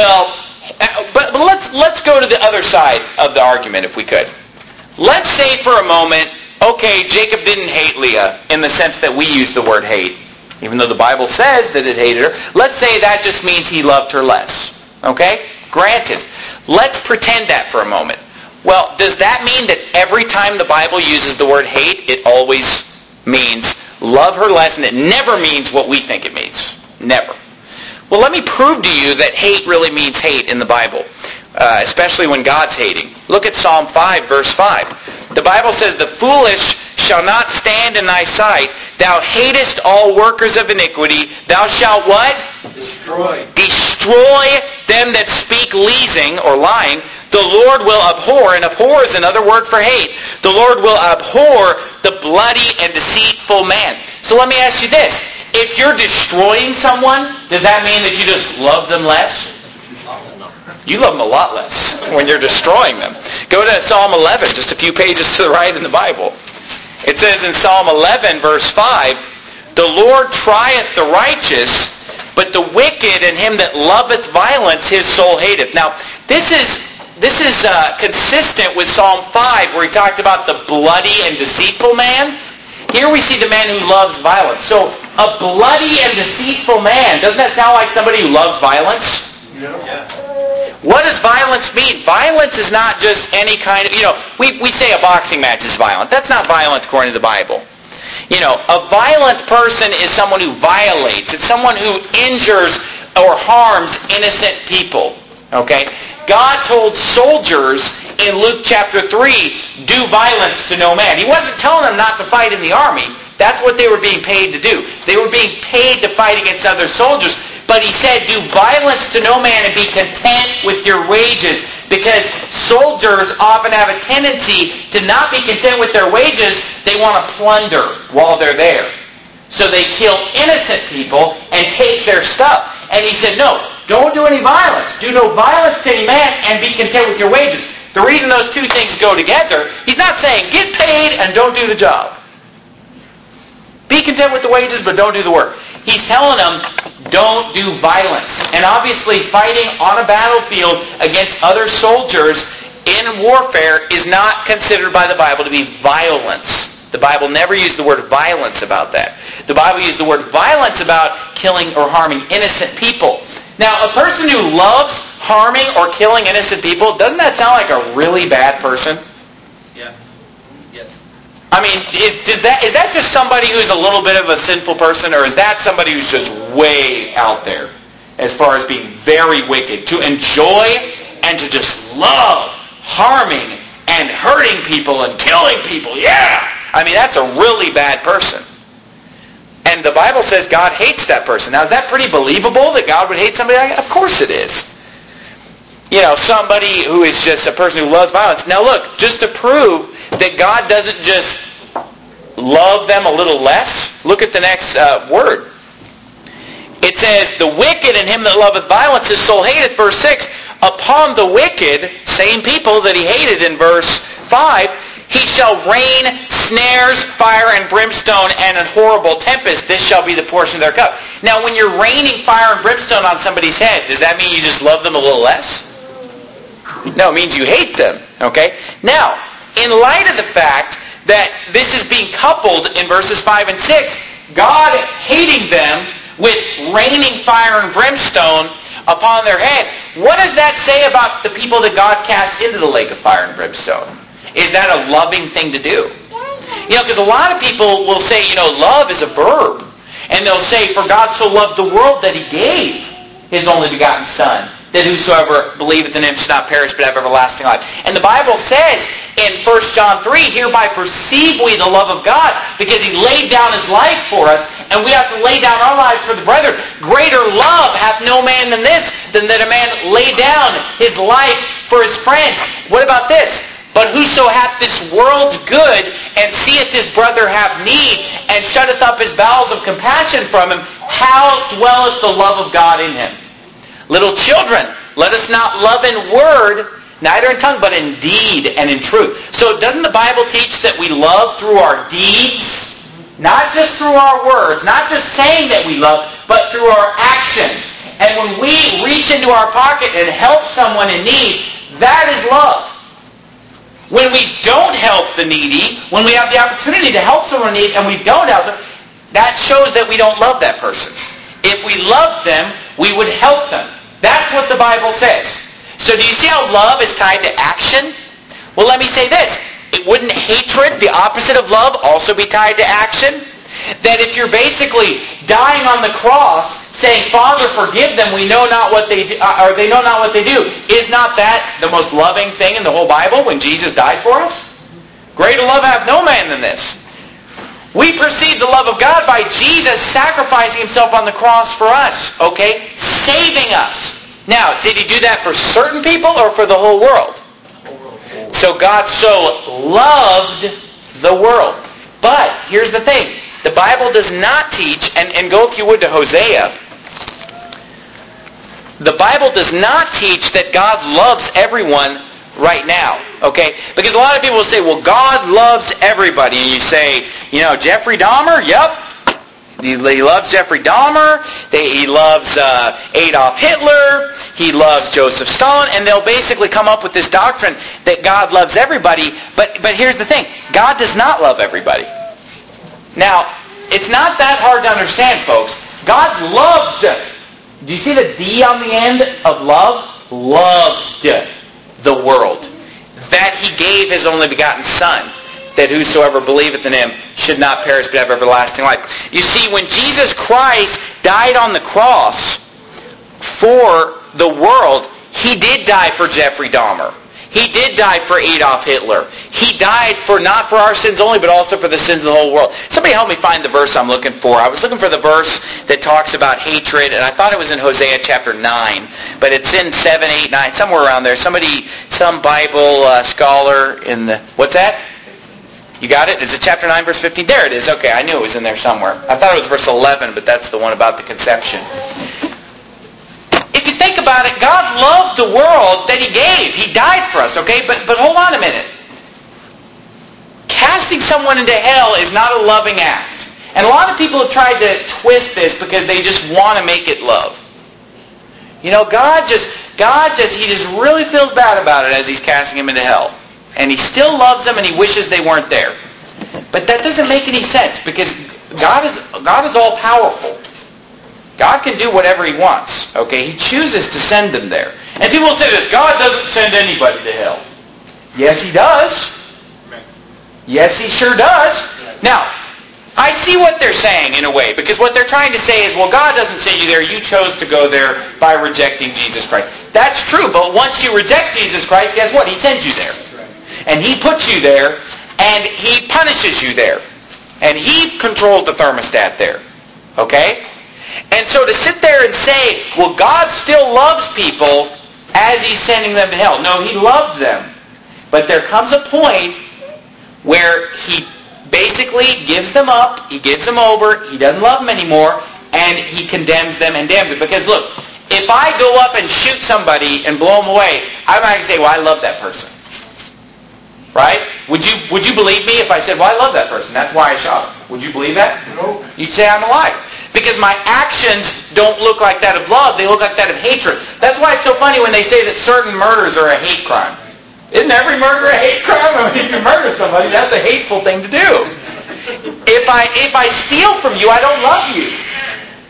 but let's go to the other side of the argument, if we could. Let's say for a moment, okay, Jacob didn't hate Leah in the sense that we use the word hate, even though the Bible says that it hated her. Let's say that just means he loved her less. Okay? Granted. Let's pretend that for a moment. Well, does that mean that every time the Bible uses the word hate, it always means love her less, and it never means what we think it means? Never. Well, let me prove to you that hate really means hate in the Bible, especially when God's hating. Look at Psalm 5, verse 5. The Bible says, "The foolish shall not stand in thy sight. Thou hatest all workers of iniquity. Thou shalt" what? Destroy them that speak leasing or lying. The Lord will abhor, and abhor is another word for hate. The Lord will abhor the bloody and deceitful man. So let me ask you this. If you're destroying someone, does that mean that you just love them less? You love them a lot less when you're destroying them. Go to Psalm 11, just a few pages to the right in the Bible. It says in Psalm 11, verse 5, "The Lord trieth the righteous, but the wicked and him that loveth violence his soul hateth." Now, this is consistent with Psalm 5, where he talked about the bloody and deceitful man. Here we see the man who loves violence. So, a bloody and deceitful man, doesn't that sound like somebody who loves violence? Yeah. What does violence mean? Violence is not just any kind of, we say a boxing match is violent. That's not violent according to the Bible. A violent person is someone who violates. It's someone who injures or harms innocent people. Okay? God told soldiers in Luke chapter 3, do violence to no man. He wasn't telling them not to fight in the army. That's what they were being paid to do. They were being paid to fight against other soldiers. But he said, do violence to no man and be content with your wages. Because soldiers often have a tendency to not be content with their wages. They want to plunder while they're there. So they kill innocent people and take their stuff. And he said, no, don't do any violence. Do no violence to any man and be content with your wages. The reason those two things go together, he's not saying get paid and don't do the job. Be content with the wages, but don't do the work. He's telling them, don't do violence. And obviously, fighting on a battlefield against other soldiers in warfare is not considered by the Bible to be violence. The Bible never used the word violence about that. The Bible used the word violence about killing or harming innocent people. Now, a person who loves harming or killing innocent people, doesn't that sound like a really bad person? Yeah. Yes. I mean, is that just somebody who's a little bit of a sinful person, or is that somebody who's just way out there as far as being very wicked? To enjoy and to just love harming and hurting people and killing people, yeah! I mean, that's a really bad person. And the Bible says God hates that person. Now, is that pretty believable that God would hate somebody like that? Of course it is. Somebody who is just a person who loves violence. Now look, just to prove that God doesn't just love them a little less, look at the next word. It says, the wicked and him that loveth violence his soul hateth, verse 6. Upon the wicked, same people that he hated in verse 5, he shall rain snares, fire, and brimstone, and a horrible tempest. This shall be the portion of their cup. Now, when you're raining fire and brimstone on somebody's head, does that mean you just love them a little less? No, it means you hate them. Okay? Now, in light of the fact that this is being coupled in verses 5 and 6, God hating them with raining fire and brimstone upon their head. What does that say about the people that God casts into the lake of fire and brimstone? Is that a loving thing to do? Because a lot of people will say, love is a verb. And they'll say, for God so loved the world that he gave his only begotten Son, that whosoever believeth in him should not perish but have everlasting life. And the Bible says in 1 John 3, hereby perceive we the love of God, because he laid down his life for us, and we have to lay down our lives for the brethren. Greater love hath no man than this, than that a man lay down his life for his friends. What about this? But whoso hath this world's good, and seeth his brother have need, and shutteth up his bowels of compassion from him, how dwelleth the love of God in him? Little children, let us not love in word, neither in tongue, but in deed and in truth. So doesn't the Bible teach that we love through our deeds? Not just through our words, not just saying that we love, but through our action. And when we reach into our pocket and help someone in need, that is love. When we don't help the needy, when we have the opportunity to help someone in need and we don't help them, that shows that we don't love that person. If we loved them, we would help them. That's what the Bible says. So do you see how love is tied to action? Well, let me say this. Wouldn't hatred, the opposite of love, also be tied to action? That if you're basically dying on the cross saying, Father, forgive them, we know not what they do, or they know not what they do, is not that the most loving thing in the whole Bible when Jesus died for us? Greater love hath no man than this. We perceive the love of God by Jesus sacrificing himself on the cross for us, okay? Saving us. Now, did he do that for certain people or for the whole world? So God so loved the world. But here's the thing. The Bible does not teach, and go if you would to Hosea. The Bible does not teach that God loves everyone right now, okay? Because a lot of people will say, well, God loves everybody. And you say, Jeffrey Dahmer? Yep. He loves Jeffrey Dahmer. He loves Adolf Hitler. He loves Joseph Stalin. And they'll basically come up with this doctrine that God loves everybody. But here's the thing. God does not love everybody. Now, it's not that hard to understand, folks. God loved. Do you see the D on the end of love? Loved the world. That he gave his only begotten Son, that whosoever believeth in him should not perish but have everlasting life. You see, when Jesus Christ died on the cross for the world, he did die for Jeffrey Dahmer. He did die for Adolf Hitler. He died for not for our sins only, but also for the sins of the whole world. Somebody help me find the verse I'm looking for. I was looking for the verse that talks about hatred, and I thought it was in Hosea chapter 9, but it's in 7, 8, 9, somewhere around there. Some Bible scholar in the... What's that? You got it? Is it chapter 9, verse 15? There it is. Okay, I knew it was in there somewhere. I thought it was verse 11, but that's the one about the conception. If you think about it, God loved the world that he gave. He died for us, okay? But hold on a minute. Casting someone into hell is not a loving act. And a lot of people have tried to twist this because they just want to make it love. God he just really feels bad about it as he's casting him into hell. And he still loves them and he wishes they weren't there. But that doesn't make any sense because God is all powerful. God can do whatever he wants. Okay? He chooses to send them there. And people will say this, God doesn't send anybody to hell. Yes, he does. Yes, he sure does. Now, I see what they're saying in a way, because what they're trying to say is, well, God doesn't send you there. You chose to go there by rejecting Jesus Christ. That's true, but once you reject Jesus Christ, guess what? He sends you there. And he puts you there, and he punishes you there. And he controls the thermostat there. Okay? And so to sit there and say, well, God still loves people as he's sending them to hell. No, he loved them. But there comes a point where he basically gives them up, he gives them over, he doesn't love them anymore, and he condemns them and damns them. Because look, if I go up and shoot somebody and blow them away, I'm not going to say, well, I love that person. Right? Would you believe me if I said, well, I love that person, that's why I shot him? Would you believe that? No. You'd say I'm a liar. Because my actions don't look like that of love, they look like that of hatred. That's why it's so funny when they say that certain murders are a hate crime. Isn't every murder a hate crime? I mean, if you murder somebody, that's a hateful thing to do. If I steal from you, I don't love you.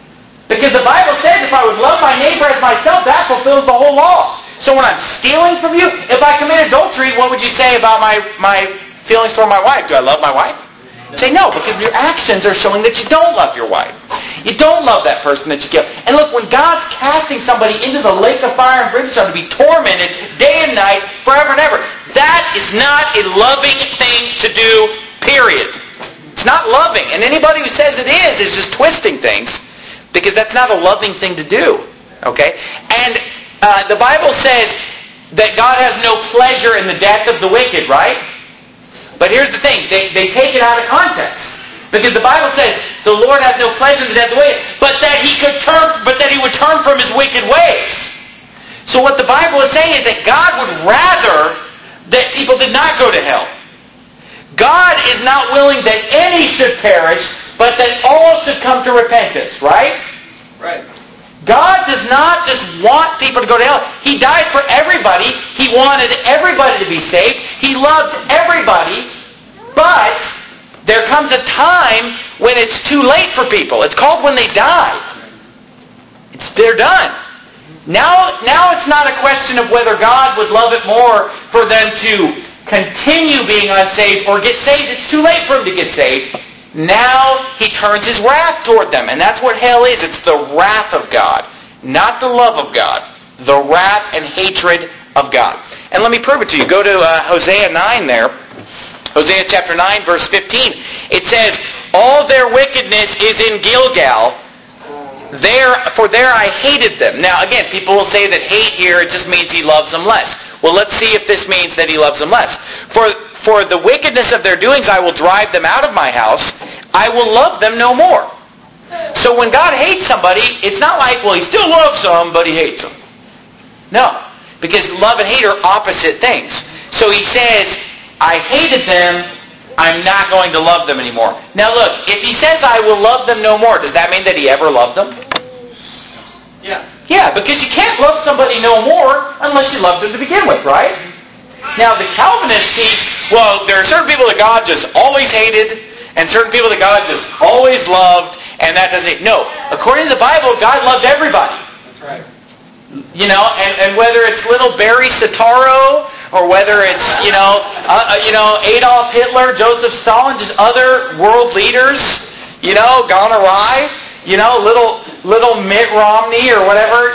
Because the Bible says if I would love my neighbor as myself, that fulfills the whole law. So when I'm stealing from you, if I commit adultery, what would you say about my feelings toward my wife? Do I love my wife? Say no, because your actions are showing that you don't love your wife. You don't love that person that you kill. And look, when God's casting somebody into the lake of fire and brimstone to be tormented day and night, forever and ever, that is not a loving thing to do, period. It's not loving. And anybody who says it is just twisting things, because that's not a loving thing to do. Okay? And the Bible says that God has no pleasure in the death of the wicked, right? But here's the thing. They take it out of context. Because the Bible says the Lord has no pleasure in the death of the wicked, but that he would turn from his wicked ways. So what the Bible is saying is that God would rather that people did not go to hell. God is not willing that any should perish, but that all should come to repentance, right? Right. God does not just want people to go to hell. He died for everybody. He wanted everybody to be saved. He loved everybody. But there comes a time when it's too late for people. It's called when they die. They're done. Now it's not a question of whether God would love it more for them to continue being unsaved or get saved. It's too late for them to get saved. Now he turns his wrath toward them. And that's what hell is. It's the wrath of God. Not the love of God. The wrath and hatred of God. And let me prove it to you. Go to Hosea 9 there. Hosea chapter 9 verse 15. It says, all their wickedness is in Gilgal. For there I hated them. Now again, people will say that hate here, it just means he loves them less. Well, let's see if this means that he loves them less. For the wickedness of their doings I will drive them out of my house. I will love them no more. So when God hates somebody, it's not like, well, he still loves them, but he hates them. No. Because love and hate are opposite things. So he says, I hated them, I'm not going to love them anymore. Now look, if he says I will love them no more, does that mean that he ever loved them? Yeah. Yeah, because you can't love somebody no more unless you loved them to begin with, right? Now the Calvinists teach, well, there are certain people that God just always hated, and certain people that God just always loved, and that doesn't... No, according to the Bible, God loved everybody. That's right. You know, and whether it's little Barry Soetoro, or whether it's, Adolf Hitler, Joseph Stalin, just other world leaders, gone awry, little Mitt Romney or whatever,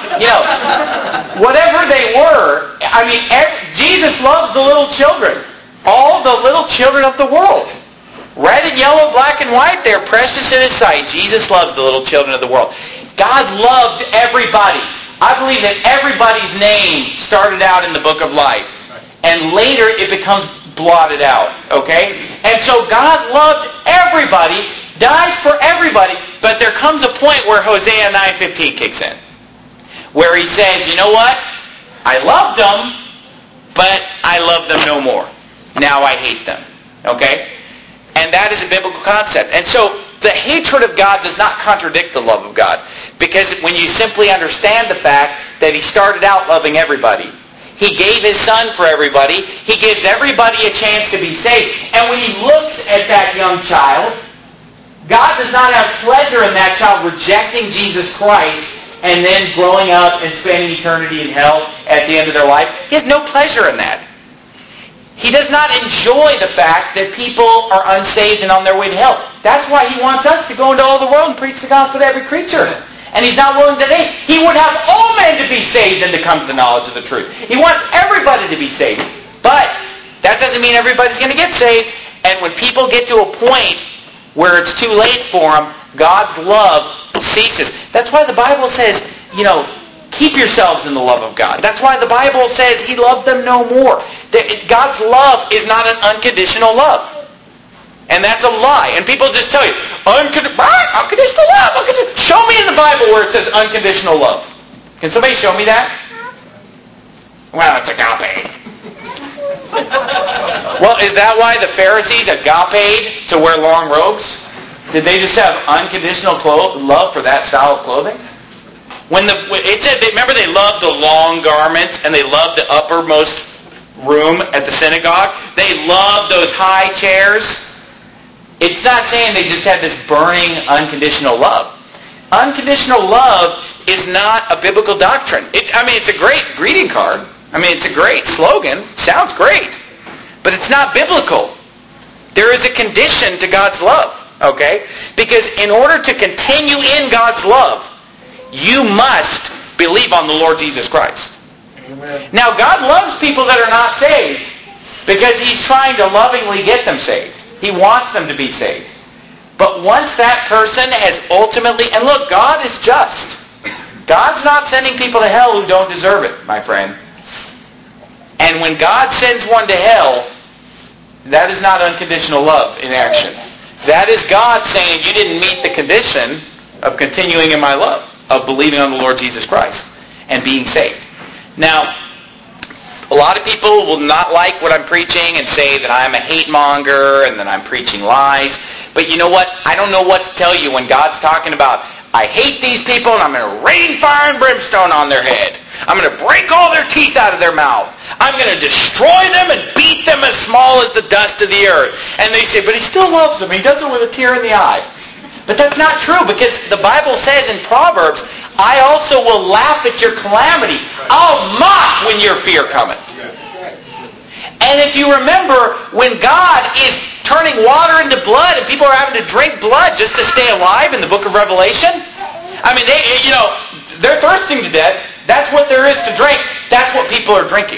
whatever they were. I mean, Jesus loves the little children, all the little children of the world. Red and yellow, black and white, they're precious in his sight. Jesus loves the little children of the world. God loved everybody. I believe that everybody's name started out in the book of life. And later it becomes blotted out. Okay? And so God loved everybody, died for everybody. But there comes a point where Hosea 9:15 kicks in. Where he says, you know what? I loved them, but I love them no more. Now I hate them. Okay? And that is a biblical concept. And so the hatred of God does not contradict the love of God. Because when you simply understand the fact that he started out loving everybody. He gave his son for everybody. He gives everybody a chance to be saved. And when he looks at that young child, God does not have pleasure in that child rejecting Jesus Christ and then growing up and spending eternity in hell at the end of their life. He has no pleasure in that. He does not enjoy the fact that people are unsaved and on their way to hell. That's why he wants us to go into all the world and preach the gospel to every creature. And he's not willing to hate. He would have all men to be saved and to come to the knowledge of the truth. He wants everybody to be saved. But that doesn't mean everybody's going to get saved. And when people get to a point where it's too late for them, God's love ceases. That's why the Bible says, keep yourselves in the love of God. That's why the Bible says he loved them no more. God's love is not an unconditional love. And that's a lie. And people just tell you, unconditional love. Show me in the Bible where it says unconditional love. Can somebody show me that? Well, it's agape. Well, is that why the Pharisees agaped to wear long robes? Did they just have unconditional love for that style of clothing? It said, remember they loved the long garments and they loved the uppermost room at the synagogue? They loved those high chairs. It's not saying they just had this burning, unconditional love. Unconditional love is not a biblical doctrine. It's a great greeting card. It's a great slogan. Sounds great. But it's not biblical. There is a condition to God's love. Okay? Because in order to continue in God's love, you must believe on the Lord Jesus Christ. Amen. Now, God loves people that are not saved because He's trying to lovingly get them saved. He wants them to be saved. But once that person has ultimately... And look, God is just. God's not sending people to hell who don't deserve it, my friend. And when God sends one to hell, that is not unconditional love in action. That is God saying, you didn't meet the condition of continuing in my love, of believing on the Lord Jesus Christ and being saved. Now, a lot of people will not like what I'm preaching and say that I'm a hate monger and that I'm preaching lies. But you know what? I don't know what to tell you when God's talking about, I hate these people and I'm going to rain fire and brimstone on their head. I'm going to break all their teeth out of their mouth. I'm going to destroy them and beat them as small as the dust of the earth. And they say, but He still loves them. He does it with a tear in the eye. But that's not true, because the Bible says in Proverbs, I also will laugh at your calamity. I'll mock when your fear cometh. And if you remember, when God is turning water into blood and people are having to drink blood just to stay alive in the book of Revelation, they're thirsting to death. That's what there is to drink. That's what people are drinking.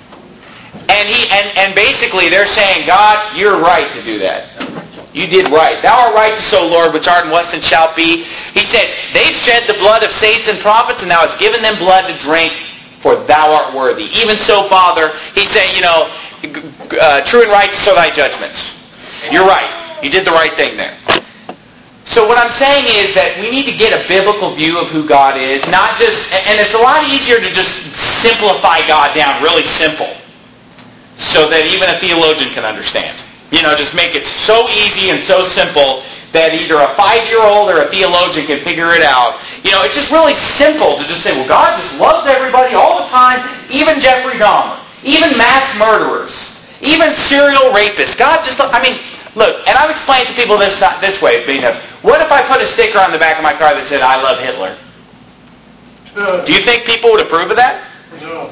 And basically they're saying, God, you're right to do that. You did right. Thou art right to so, Lord, which art in west and shalt be. He said, they've shed the blood of saints and prophets, and thou hast given them blood to drink, for thou art worthy. Even so, Father, He said, true and righteous are thy judgments. You're right. You did the right thing there. So what I'm saying is that we need to get a biblical view of who God is, not just, and it's a lot easier to just simplify God down really simple, so that even a theologian can understand. Just make it so easy and so simple that either a 5-year-old or a theologian can figure it out. It's just really simple to just say, well, God just loves everybody all the time, even Jeffrey Dahmer, even mass murderers, even serial rapists. God just, look, and I've explained to people this way, because what if I put a sticker on the back of my car that said, I love Hitler? Do you think people would approve of that? No.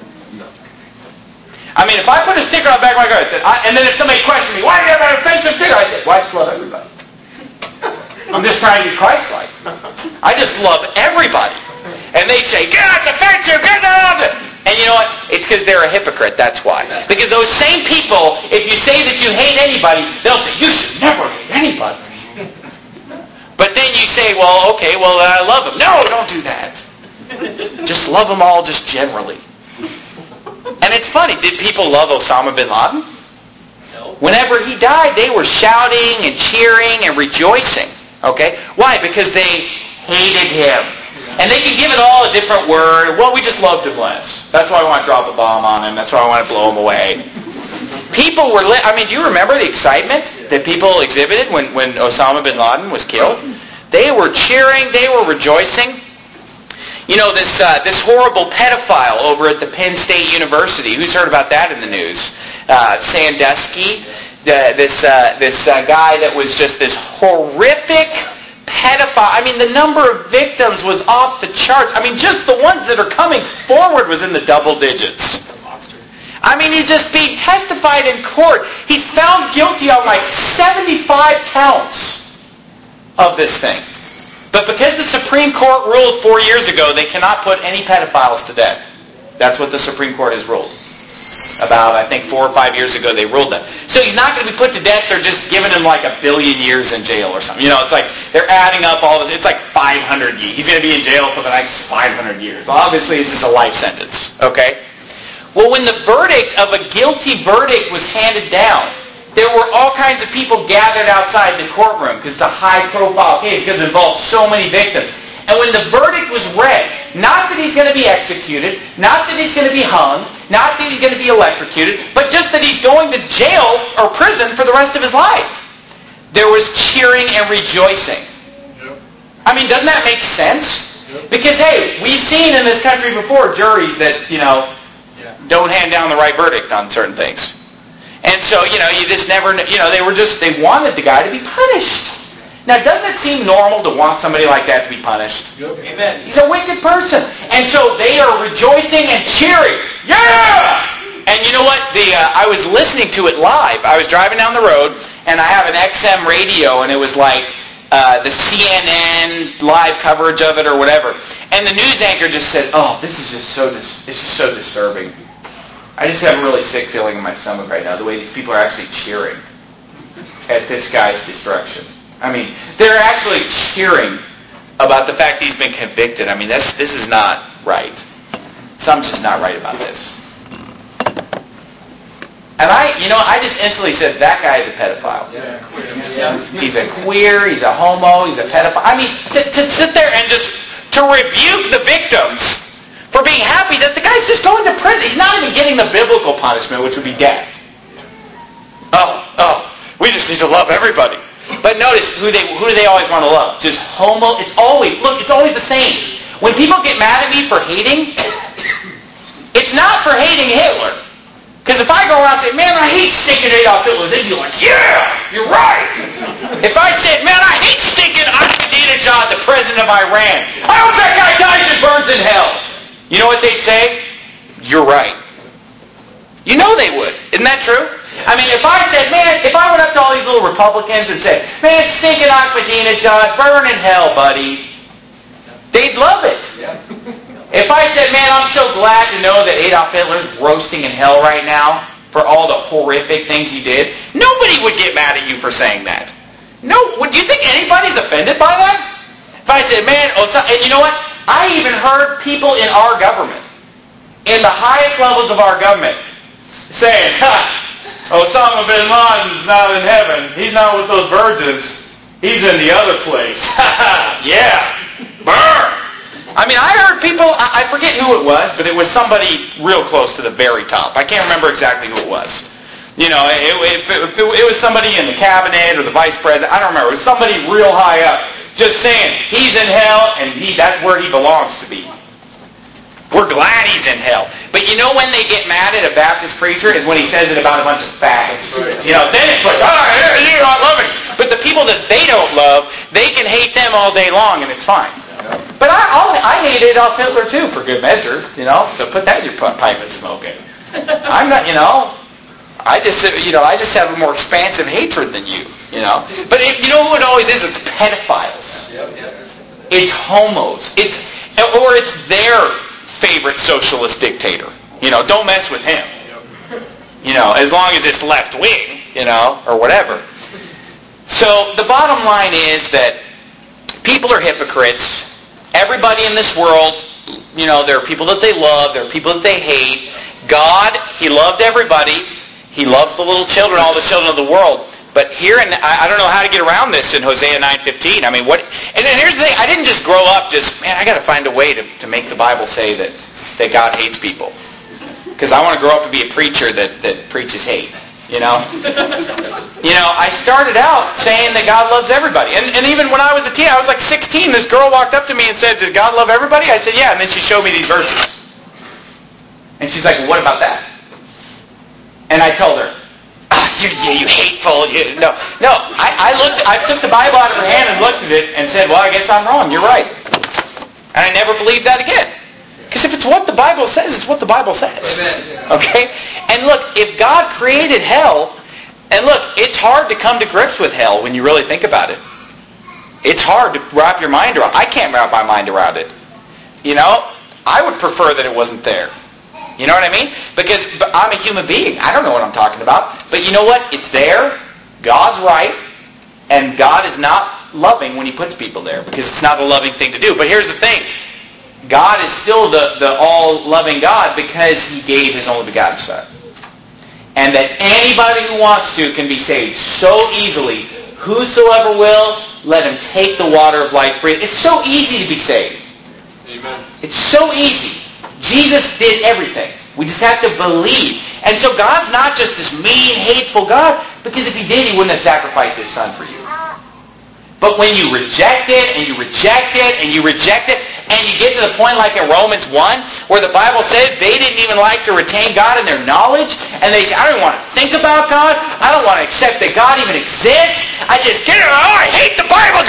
If I put a sticker on the back of my car that said, and then if somebody questioned me, why do you have an offensive sticker? I said, well, I just love everybody. I'm just trying to be Christ-like. I just love everybody. And they'd say, God, it's offensive, get out of it. And you know what? It's because they're a hypocrite, that's why. Because those same people, if you say that you hate anybody, they'll say, you should never hate anybody. But then you say, well, okay, well, I love them. No, don't do that. Just love them all just generally. And it's funny, did people love Osama bin Laden? No. Whenever he died, they were shouting and cheering and rejoicing. Okay? Why? Because they hated him. And they can give it all a different word. Well, we just loved him less. That's why I want to drop a bomb on him. That's why I want to blow him away. People were... do you remember the excitement that people exhibited when Osama bin Laden was killed? They were cheering. They were rejoicing. This horrible pedophile over at the Penn State University. Who's heard about that in the news? Sandusky. This guy that was just this horrific pedophile. The number of victims was off the charts. Just the ones that are coming forward was in the double digits. He's just being testified in court. He's found guilty on 75 counts of this thing. But because the Supreme Court ruled 4 years ago, they cannot put any pedophiles to death. That's what the Supreme Court has ruled. About, I think, 4 or 5 years ago, they ruled that. So he's not going to be put to death. They're just giving him 1 billion years in jail or something. It's like they're adding up all this. It's 500 years. He's going to be in jail for the next 500 years. Well, obviously, it's just a life sentence. Okay? Well, when the verdict of a guilty verdict was handed down, there were all kinds of people gathered outside the courtroom because it's a high-profile case because it involved so many victims. And when the verdict was read, not that he's going to be executed, not that he's going to be hung, not that he's going to be electrocuted, but just that he's going to jail or prison for the rest of his life, there was cheering and rejoicing. Yep. Doesn't that make sense? Yep. Because, hey, we've seen in this country before juries that, don't hand down the right verdict on certain things. And so, you just never, they wanted the guy to be punished. Now, doesn't it seem normal to want somebody like that to be punished? Yep. Amen. He's a wicked person. And so they are rejoicing and cheering. Yeah! And you know what? I was listening to it live. I was driving down the road, and I have an XM radio, and it was like the CNN live coverage of it or whatever. And the news anchor just said, "Oh, this is just so disturbing. I just have a really sick feeling in my stomach right now, the way these people are actually cheering at this guy's destruction." I mean, they're actually cheering about the fact that he's been convicted. I mean, this is not right. Something's just not right about this. And I just instantly said, that guy is a pedophile. Yeah. He's a queer, he's a homo, he's a pedophile. I mean, to sit there and just to rebuke the victims for being happy that the guy's just going to prison. He's not even getting the biblical punishment, which would be death. We just need to love everybody. But notice, who do they always want to love? Just homo. It's always the same. When people get mad at me for hating, it's not for hating Hitler. Because if I go around and say, "Man, I hate stinking Adolf Hitler," they'd be like, "Yeah, you're right." If I said, "Man, I hate stinking Ahmadinejad, the president of Iran. I hope that guy dies and burns in hell." You know what they'd say? "You're right." You know they would. Isn't that true? I mean, if I said, if I went up to all these little Republicans and said, "Man, stinking Ahmadinejad, burn in hell, buddy," they'd love it. Yeah. If I said, "Man, I'm so glad to know that Adolf Hitler's roasting in hell right now for all the horrific things he did," nobody would get mad at you for saying that. No, do you think anybody's offended by that? If I said, "Man, and you know what? I even heard people in our government, in the highest levels of our government, saying, Osama bin Laden's not in heaven. He's not with those virgins. He's in the other place." Yeah. Burn. I mean, I heard people, I forget who it was, but it was somebody real close to the very top. I can't remember exactly who it was. You know, it was somebody in the cabinet or the vice president. I don't remember. It was somebody real high up just saying, he's in hell and that's where he belongs to be. We're glad he's in hell. But you know when they get mad at a Baptist preacher is when he says it about a bunch of fags. Right. You know, then it's like, you're not loving. But the people that they don't love, they can hate them all day long and it's fine. But I hate Adolf Hitler too, for good measure, you know. So put that in your pipe and smoke it. I'm not, you know. I just have a more expansive hatred than you, you know. But you know who it always is? It's pedophiles. It's homos. It's their favorite socialist dictator. You know, don't mess with him. You know, as long as it's left wing, you know, or whatever. So the bottom line is that people are hypocrites. Everybody in this world, you know, there are people that they love, there are people that they hate. God, He loved everybody. He loves the little children, all the children of the world. But here, I don't know how to get around this in Hosea 9:15. I mean, what? And here's the thing: I didn't just grow up I got to find a way to make the Bible say that God hates people. Because I want to grow up and be a preacher that preaches hate. You know? You know, I started out saying that God loves everybody. And even when I was a teen, I was like 16, this girl walked up to me and said, "Does God love everybody?" I said, "Yeah." And then she showed me these verses. And she's like, "Well, what about that?" And I told her, you hateful. No. I took the Bible out of her hand and looked at it and said, "Well, I guess I'm wrong. You're right." And I never believed that again. Because if it's what the Bible says, it's what the Bible says. Okay? And look, if God created hell, and look, it's hard to come to grips with hell when you really think about it. It's hard to wrap your mind around. I can't wrap my mind around it. You know? I would prefer that it wasn't there. You know what I mean? Because I'm a human being. I don't know what I'm talking about. But you know what? It's there. God's right. And God is not loving when He puts people there. Because it's not a loving thing to do. But here's the thing. God is still the all-loving God because He gave His only begotten Son. And that anybody who wants to can be saved so easily. Whosoever will, let him take the water of life freely. It's so easy to be saved. Amen. It's so easy. Jesus did everything. We just have to believe. And so God's not just this mean, hateful God, because if He did, He wouldn't have sacrificed His Son for you. But when you reject it, and you reject it, and you reject it, and you get to the point like in Romans 1, where the Bible says they didn't even like to retain God in their knowledge, and they say, "I don't want to think about God. I don't want to accept that God even exists. I just get it. Oh, I hate the Bible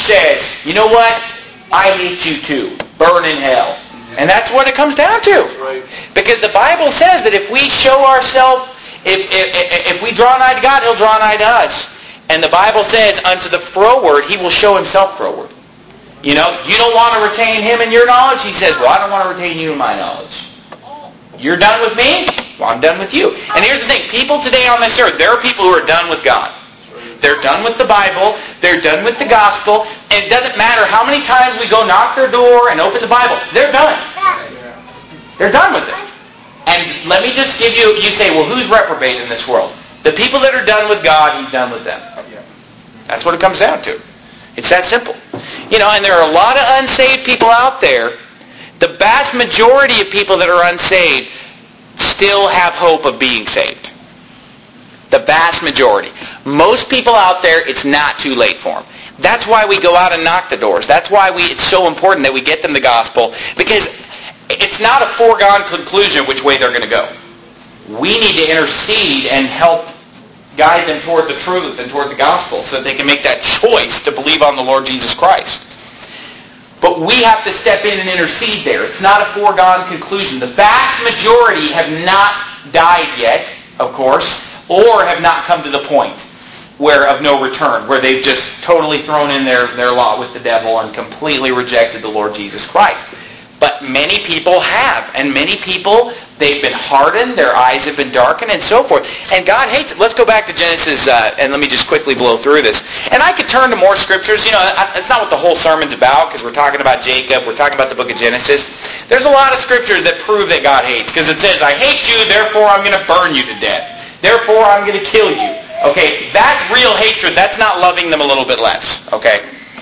says, you know what? I hate you too. Burn in hell. And that's what it comes down to. Because the Bible says that if we show ourselves, if we draw nigh to God, He'll draw nigh to us. And the Bible says, unto the froward, He will show Himself froward. You know, you don't want to retain Him in your knowledge? He says, well, I don't want to retain you in my knowledge. You're done with me? Well, I'm done with you. And here's the thing. People today on this earth, there are people who are done with God. They're done with the Bible. They're done with the gospel. And it doesn't matter how many times we go knock their door and open the Bible. They're done. They're done with it. And let me just give you, you say, well, who's reprobate in this world? The people that are done with God, He's done with them. That's what it comes down to. It's that simple. You know, and there are a lot of unsaved people out there. The vast majority of people that are unsaved still have hope of being saved. The vast majority. Most people out there, it's not too late for them. That's why we go out and knock the doors. That's why it's so important that we get them the gospel, because it's not a foregone conclusion which way they're going to go. We need to intercede and help guide them toward the truth and toward the gospel so that they can make that choice to believe on the Lord Jesus Christ. But we have to step in and intercede there. It's not a foregone conclusion. The vast majority have not died yet, of course, or have not come to the point of no return, where they've just totally thrown in their lot with the devil and completely rejected the Lord Jesus Christ. But many people have, and many people, they've been hardened, their eyes have been darkened, and so forth. And God hates it. Let's go back to Genesis, and let me just quickly blow through this. And I could turn to more scriptures. You know, it's not what the whole sermon's about, because we're talking about Jacob, we're talking about the book of Genesis. There's a lot of scriptures that prove that God hates, because it says, I hate you, therefore I'm going to burn you to death. Therefore I'm going to kill you. Okay, that's real hatred. That's not loving them a little bit less. Okay?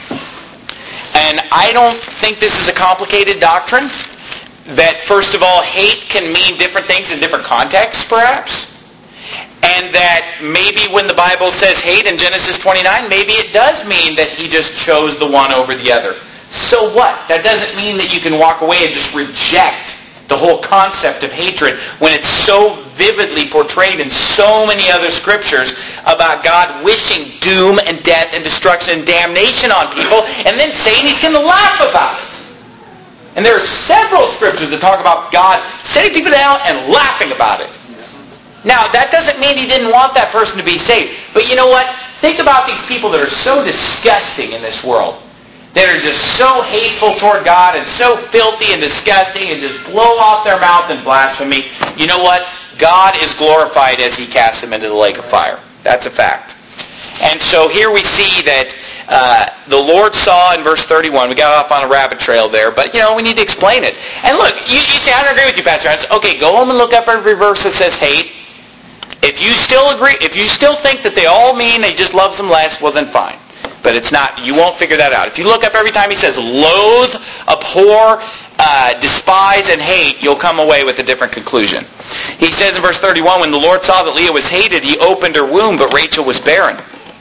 And I don't think this is a complicated doctrine, that first of all, hate can mean different things in different contexts, perhaps. And that maybe when the Bible says hate in Genesis 29, maybe it does mean that He just chose the one over the other. So what? That doesn't mean that you can walk away and just reject the whole concept of hatred when it's so vividly portrayed in so many other scriptures about God wishing doom and death and destruction and damnation on people, and then saying He's going to laugh about it. And there are several scriptures that talk about God setting people down and laughing about it. Now, that doesn't mean He didn't want that person to be saved. But you know what? Think about these people that are so disgusting in this world, that are just so hateful toward God and so filthy and disgusting and just blow off their mouth in blasphemy. You know what? God is glorified as He casts them into the lake of fire. That's a fact. And so here we see that the Lord saw in verse 31. We got off on a rabbit trail there, but, you know, we need to explain it. And look, you say, I don't agree with you, Pastor. I say, okay, go home and look up every verse that says hate. If you still agree, if you still think that they all mean He just loves them less, well then fine. But it's not, you won't figure that out. If you look up every time He says loathe, abhor, despise, and hate, you'll come away with a different conclusion. He says in verse 31, when the Lord saw that Leah was hated, He opened her womb, but Rachel was barren.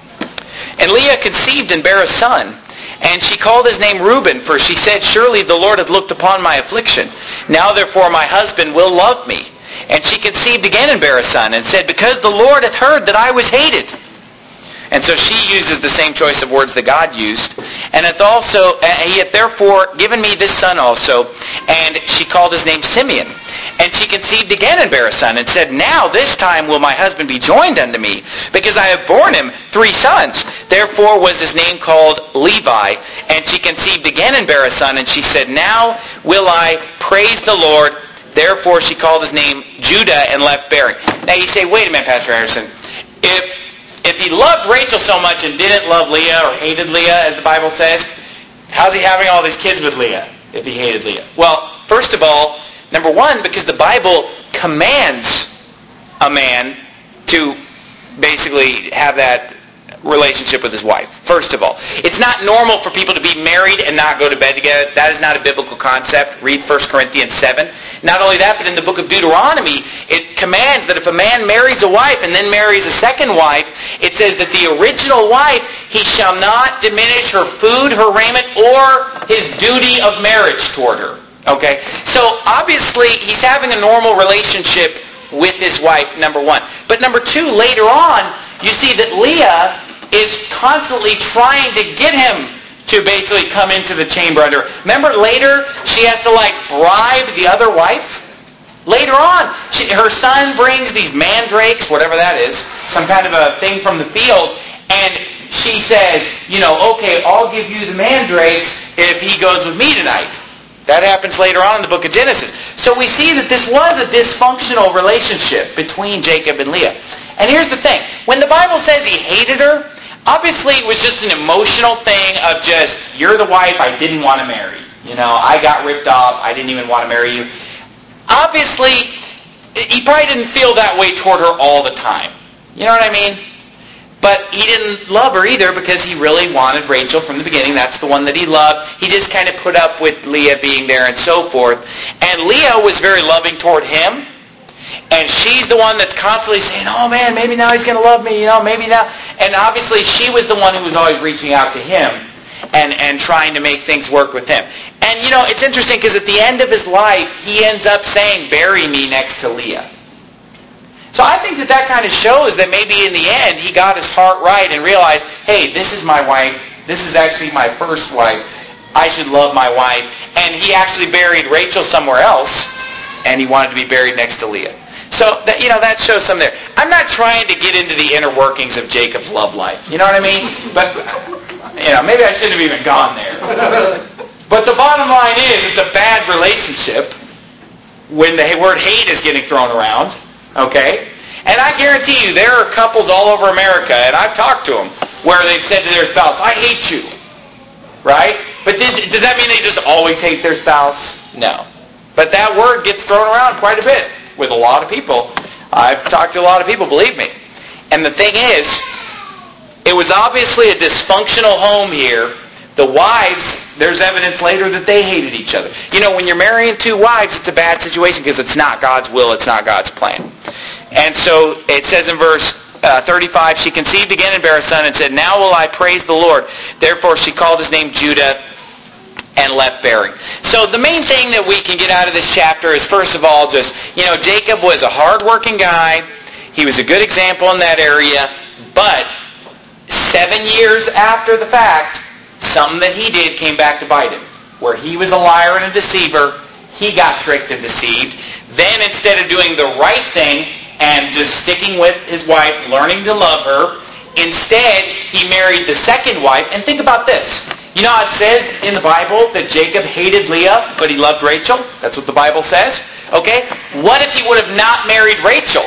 And Leah conceived and bare a son. And she called his name Reuben, for she said, surely the Lord hath looked upon my affliction. Now therefore my husband will love me. And she conceived again and bare a son, and said, because the Lord hath heard that I was hated. And so she uses the same choice of words that God used. And He hath therefore given me this son also. And she called his name Simeon. And she conceived again and bare a son, and said, now this time will my husband be joined unto me, because I have borne him 3 sons. Therefore was his name called Levi. And she conceived again and bare a son, and she said, now will I praise the Lord. Therefore she called his name Judah, and left bearing. Now you say, wait a minute, Pastor Harrison. If He loved Rachel so much and didn't love Leah, or hated Leah, as the Bible says, how's He having all these kids with Leah if He hated Leah? Well, first of all, number one, because the Bible commands a man to basically have that relationship with his wife, first of all. It's not normal for people to be married and not go to bed together. That is not a biblical concept. Read 1 Corinthians 7. Not only that, but in the book of Deuteronomy, it commands that if a man marries a wife and then marries a second wife, it says that the original wife, he shall not diminish her food, her raiment, or his duty of marriage toward her. Okay? So obviously, he's having a normal relationship with his wife, number one. But number two, later on, you see that Leah is constantly trying to get him to basically come into the chamber under her. Remember later, she has to bribe the other wife? Later on, her son brings these mandrakes, whatever that is, some kind of a thing from the field, and she says, okay, I'll give you the mandrakes if he goes with me tonight. That happens later on in the book of Genesis. So we see that this was a dysfunctional relationship between Jacob and Leah. And here's the thing. When the Bible says he hated her, obviously it was just an emotional thing of just, you're the wife I didn't want to marry. I got ripped off. I didn't even want to marry you. Obviously, he probably didn't feel that way toward her all the time. You know what I mean? But he didn't love her either because he really wanted Rachel from the beginning. That's the one that he loved. He just kind of put up with Leah being there and so forth. And Leah was very loving toward him. And she's the one that's constantly saying, oh man, maybe now he's going to love me, maybe now. And obviously she was the one who was always reaching out to him and trying to make things work with him. And it's interesting because at the end of his life, he ends up saying, bury me next to Leah. So I think that kind of shows that maybe in the end he got his heart right and realized, hey, this is my wife. This is actually my first wife. I should love my wife. And he actually buried Rachel somewhere else, and he wanted to be buried next to Leah. So that shows some there. I'm not trying to get into the inner workings of Jacob's love life. You know what I mean? But maybe I shouldn't have even gone there. But the bottom line is, it's a bad relationship when the word hate is getting thrown around. Okay? And I guarantee you, there are couples all over America, and I've talked to them, where they've said to their spouse, I hate you. Right? But does that mean they just always hate their spouse? No. But that word gets thrown around quite a bit with a lot of people. I've talked to a lot of people, believe me. And the thing is, it was obviously a dysfunctional home here. The wives, there's evidence later that they hated each other. When you're marrying two wives, it's a bad situation because it's not God's will, it's not God's plan. And so it says in verse 35, she conceived again and bare a son and said, now will I praise the Lord. Therefore she called his name Judah and left bearing. So the main thing that we can get out of this chapter is, first of all, just, Jacob was a hard-working guy. He was a good example in that area. But 7 years after the fact, something that he did came back to bite him. Where he was a liar and a deceiver, he got tricked and deceived. Then instead of doing the right thing and just sticking with his wife, learning to love her, instead he married the second wife. And think about this. You know how it says in the Bible that Jacob hated Leah, but he loved Rachel? That's what the Bible says. Okay? What if he would have not married Rachel?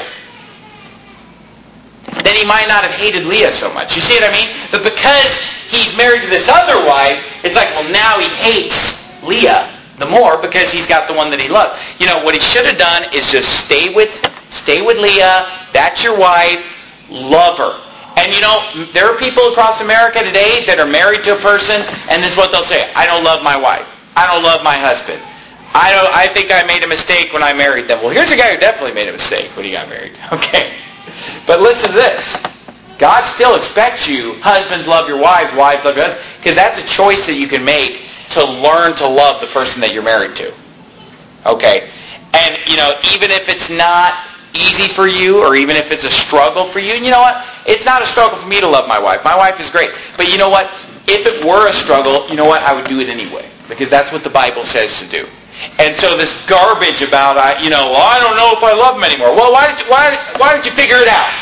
Then he might not have hated Leah so much. You see what I mean? But because he's married to this other wife, it's like, well, now he hates Leah the more because he's got the one that he loves. What he should have done is just stay with Leah. That's your wife. Love her. And there are people across America today that are married to a person, and this is what they'll say: I don't love my wife. I don't love my husband. I think I made a mistake when I married them. Well, here's a guy who definitely made a mistake when he got married. Okay. But listen to this. God still expects you, husbands, love your wives, wives, love your husbands, because that's a choice that you can make to learn to love the person that you're married to. Okay? And, even if it's not easy for you, or even if it's a struggle for you, and you know what? It's not a struggle for me to love my wife. My wife is great. But you know what? If it were a struggle, you know what? I would do it anyway, because that's what the Bible says to do. And so this garbage about, I don't know if I love him anymore. Well, why did you figure it out?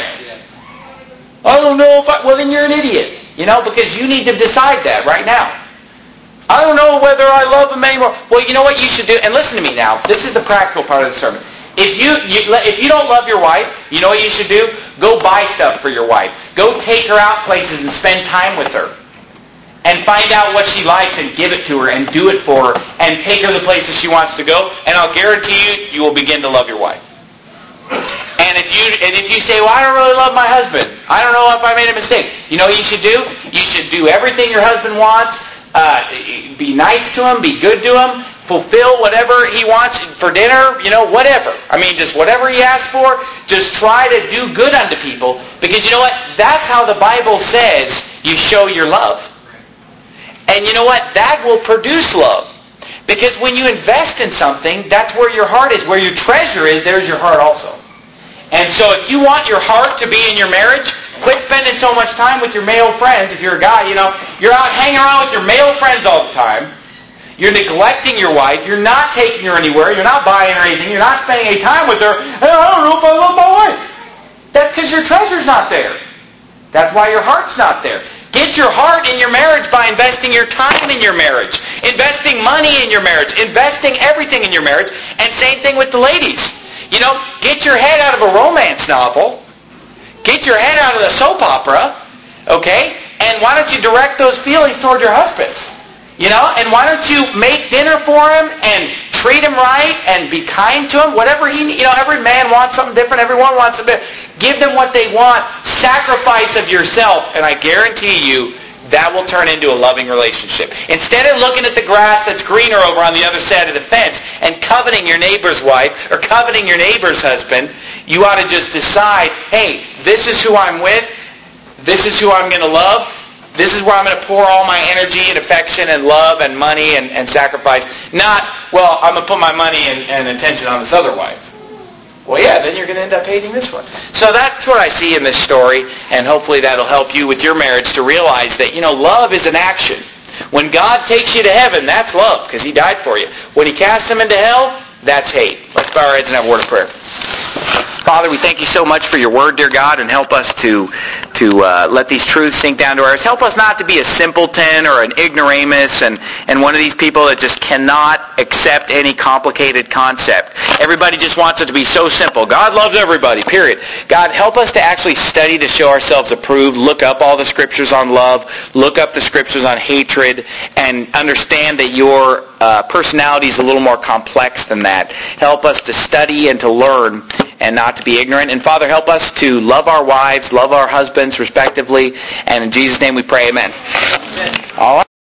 I don't know if well, then you're an idiot, because you need to decide that right now. I don't know whether I love him anymore. Well, you know what you should do? And listen to me now. This is the practical part of the sermon. If you don't love your wife, you know what you should do? Go buy stuff for your wife. Go take her out places and spend time with her. And find out what she likes and give it to her and do it for her and take her the places she wants to go. And I'll guarantee you will begin to love your wife. And if you say, well, I don't really love my husband. I don't know if I made a mistake. You know what you should do? You should do everything your husband wants. Be nice to him. Be good to him. Fulfill whatever he wants for dinner. Whatever. Just whatever he asks for. Just try to do good unto people. Because you know what? That's how the Bible says you show your love. And you know what? That will produce love. Because when you invest in something, that's where your heart is. Where your treasure is, there's your heart also. And so if you want your heart to be in your marriage, Quit spending so much time with your male friends. If you're a guy, you're out hanging around with your male friends all the time. You're neglecting your wife. You're not taking her anywhere. You're not buying her anything. You're not spending any time with her. I don't know if I love my wife. That's because your treasure's not there. That's why your heart's not there. Get your heart in your marriage by investing your time in your marriage, investing money in your marriage, investing everything in your marriage, and same thing with the ladies. Get your head out of a romance novel. Get your head out of the soap opera, okay? And why don't you direct those feelings toward your husband? And why don't you make dinner for him and treat him right and be kind to him? Whatever he needs. Every man wants something different. Everyone wants something different. Give them what they want. Sacrifice of yourself. And I guarantee you that will turn into a loving relationship. Instead of looking at the grass that's greener over on the other side of the fence and coveting your neighbor's wife or coveting your neighbor's husband, you ought to just decide, hey, this is who I'm with. This is who I'm going to love. This is where I'm going to pour all my energy and affection and love and money and sacrifice. Not, well, I'm going to put my money and attention on this other wife. Well, yeah, then you're going to end up hating this one. So that's what I see in this story, and hopefully that'll help you with your marriage to realize that, love is an action. When God takes you to heaven, that's love, because He died for you. When He casts them into hell, that's hate. Let's bow our heads and have a word of prayer. Father, we thank you so much for your word, dear God, and help us to let these truths sink down to ours. Help us not to be a simpleton or an ignoramus and one of these people that just cannot accept any complicated concept. Everybody just wants it to be so simple. God loves everybody, period. God, help us to actually study to show ourselves approved, look up all the scriptures on love, look up the scriptures on hatred, and understand that your personality is a little more complex than that. Help us to study and to learn and not to be ignorant. And Father, help us to love our wives, love our husbands respectively. And in Jesus' name we pray, amen. All right.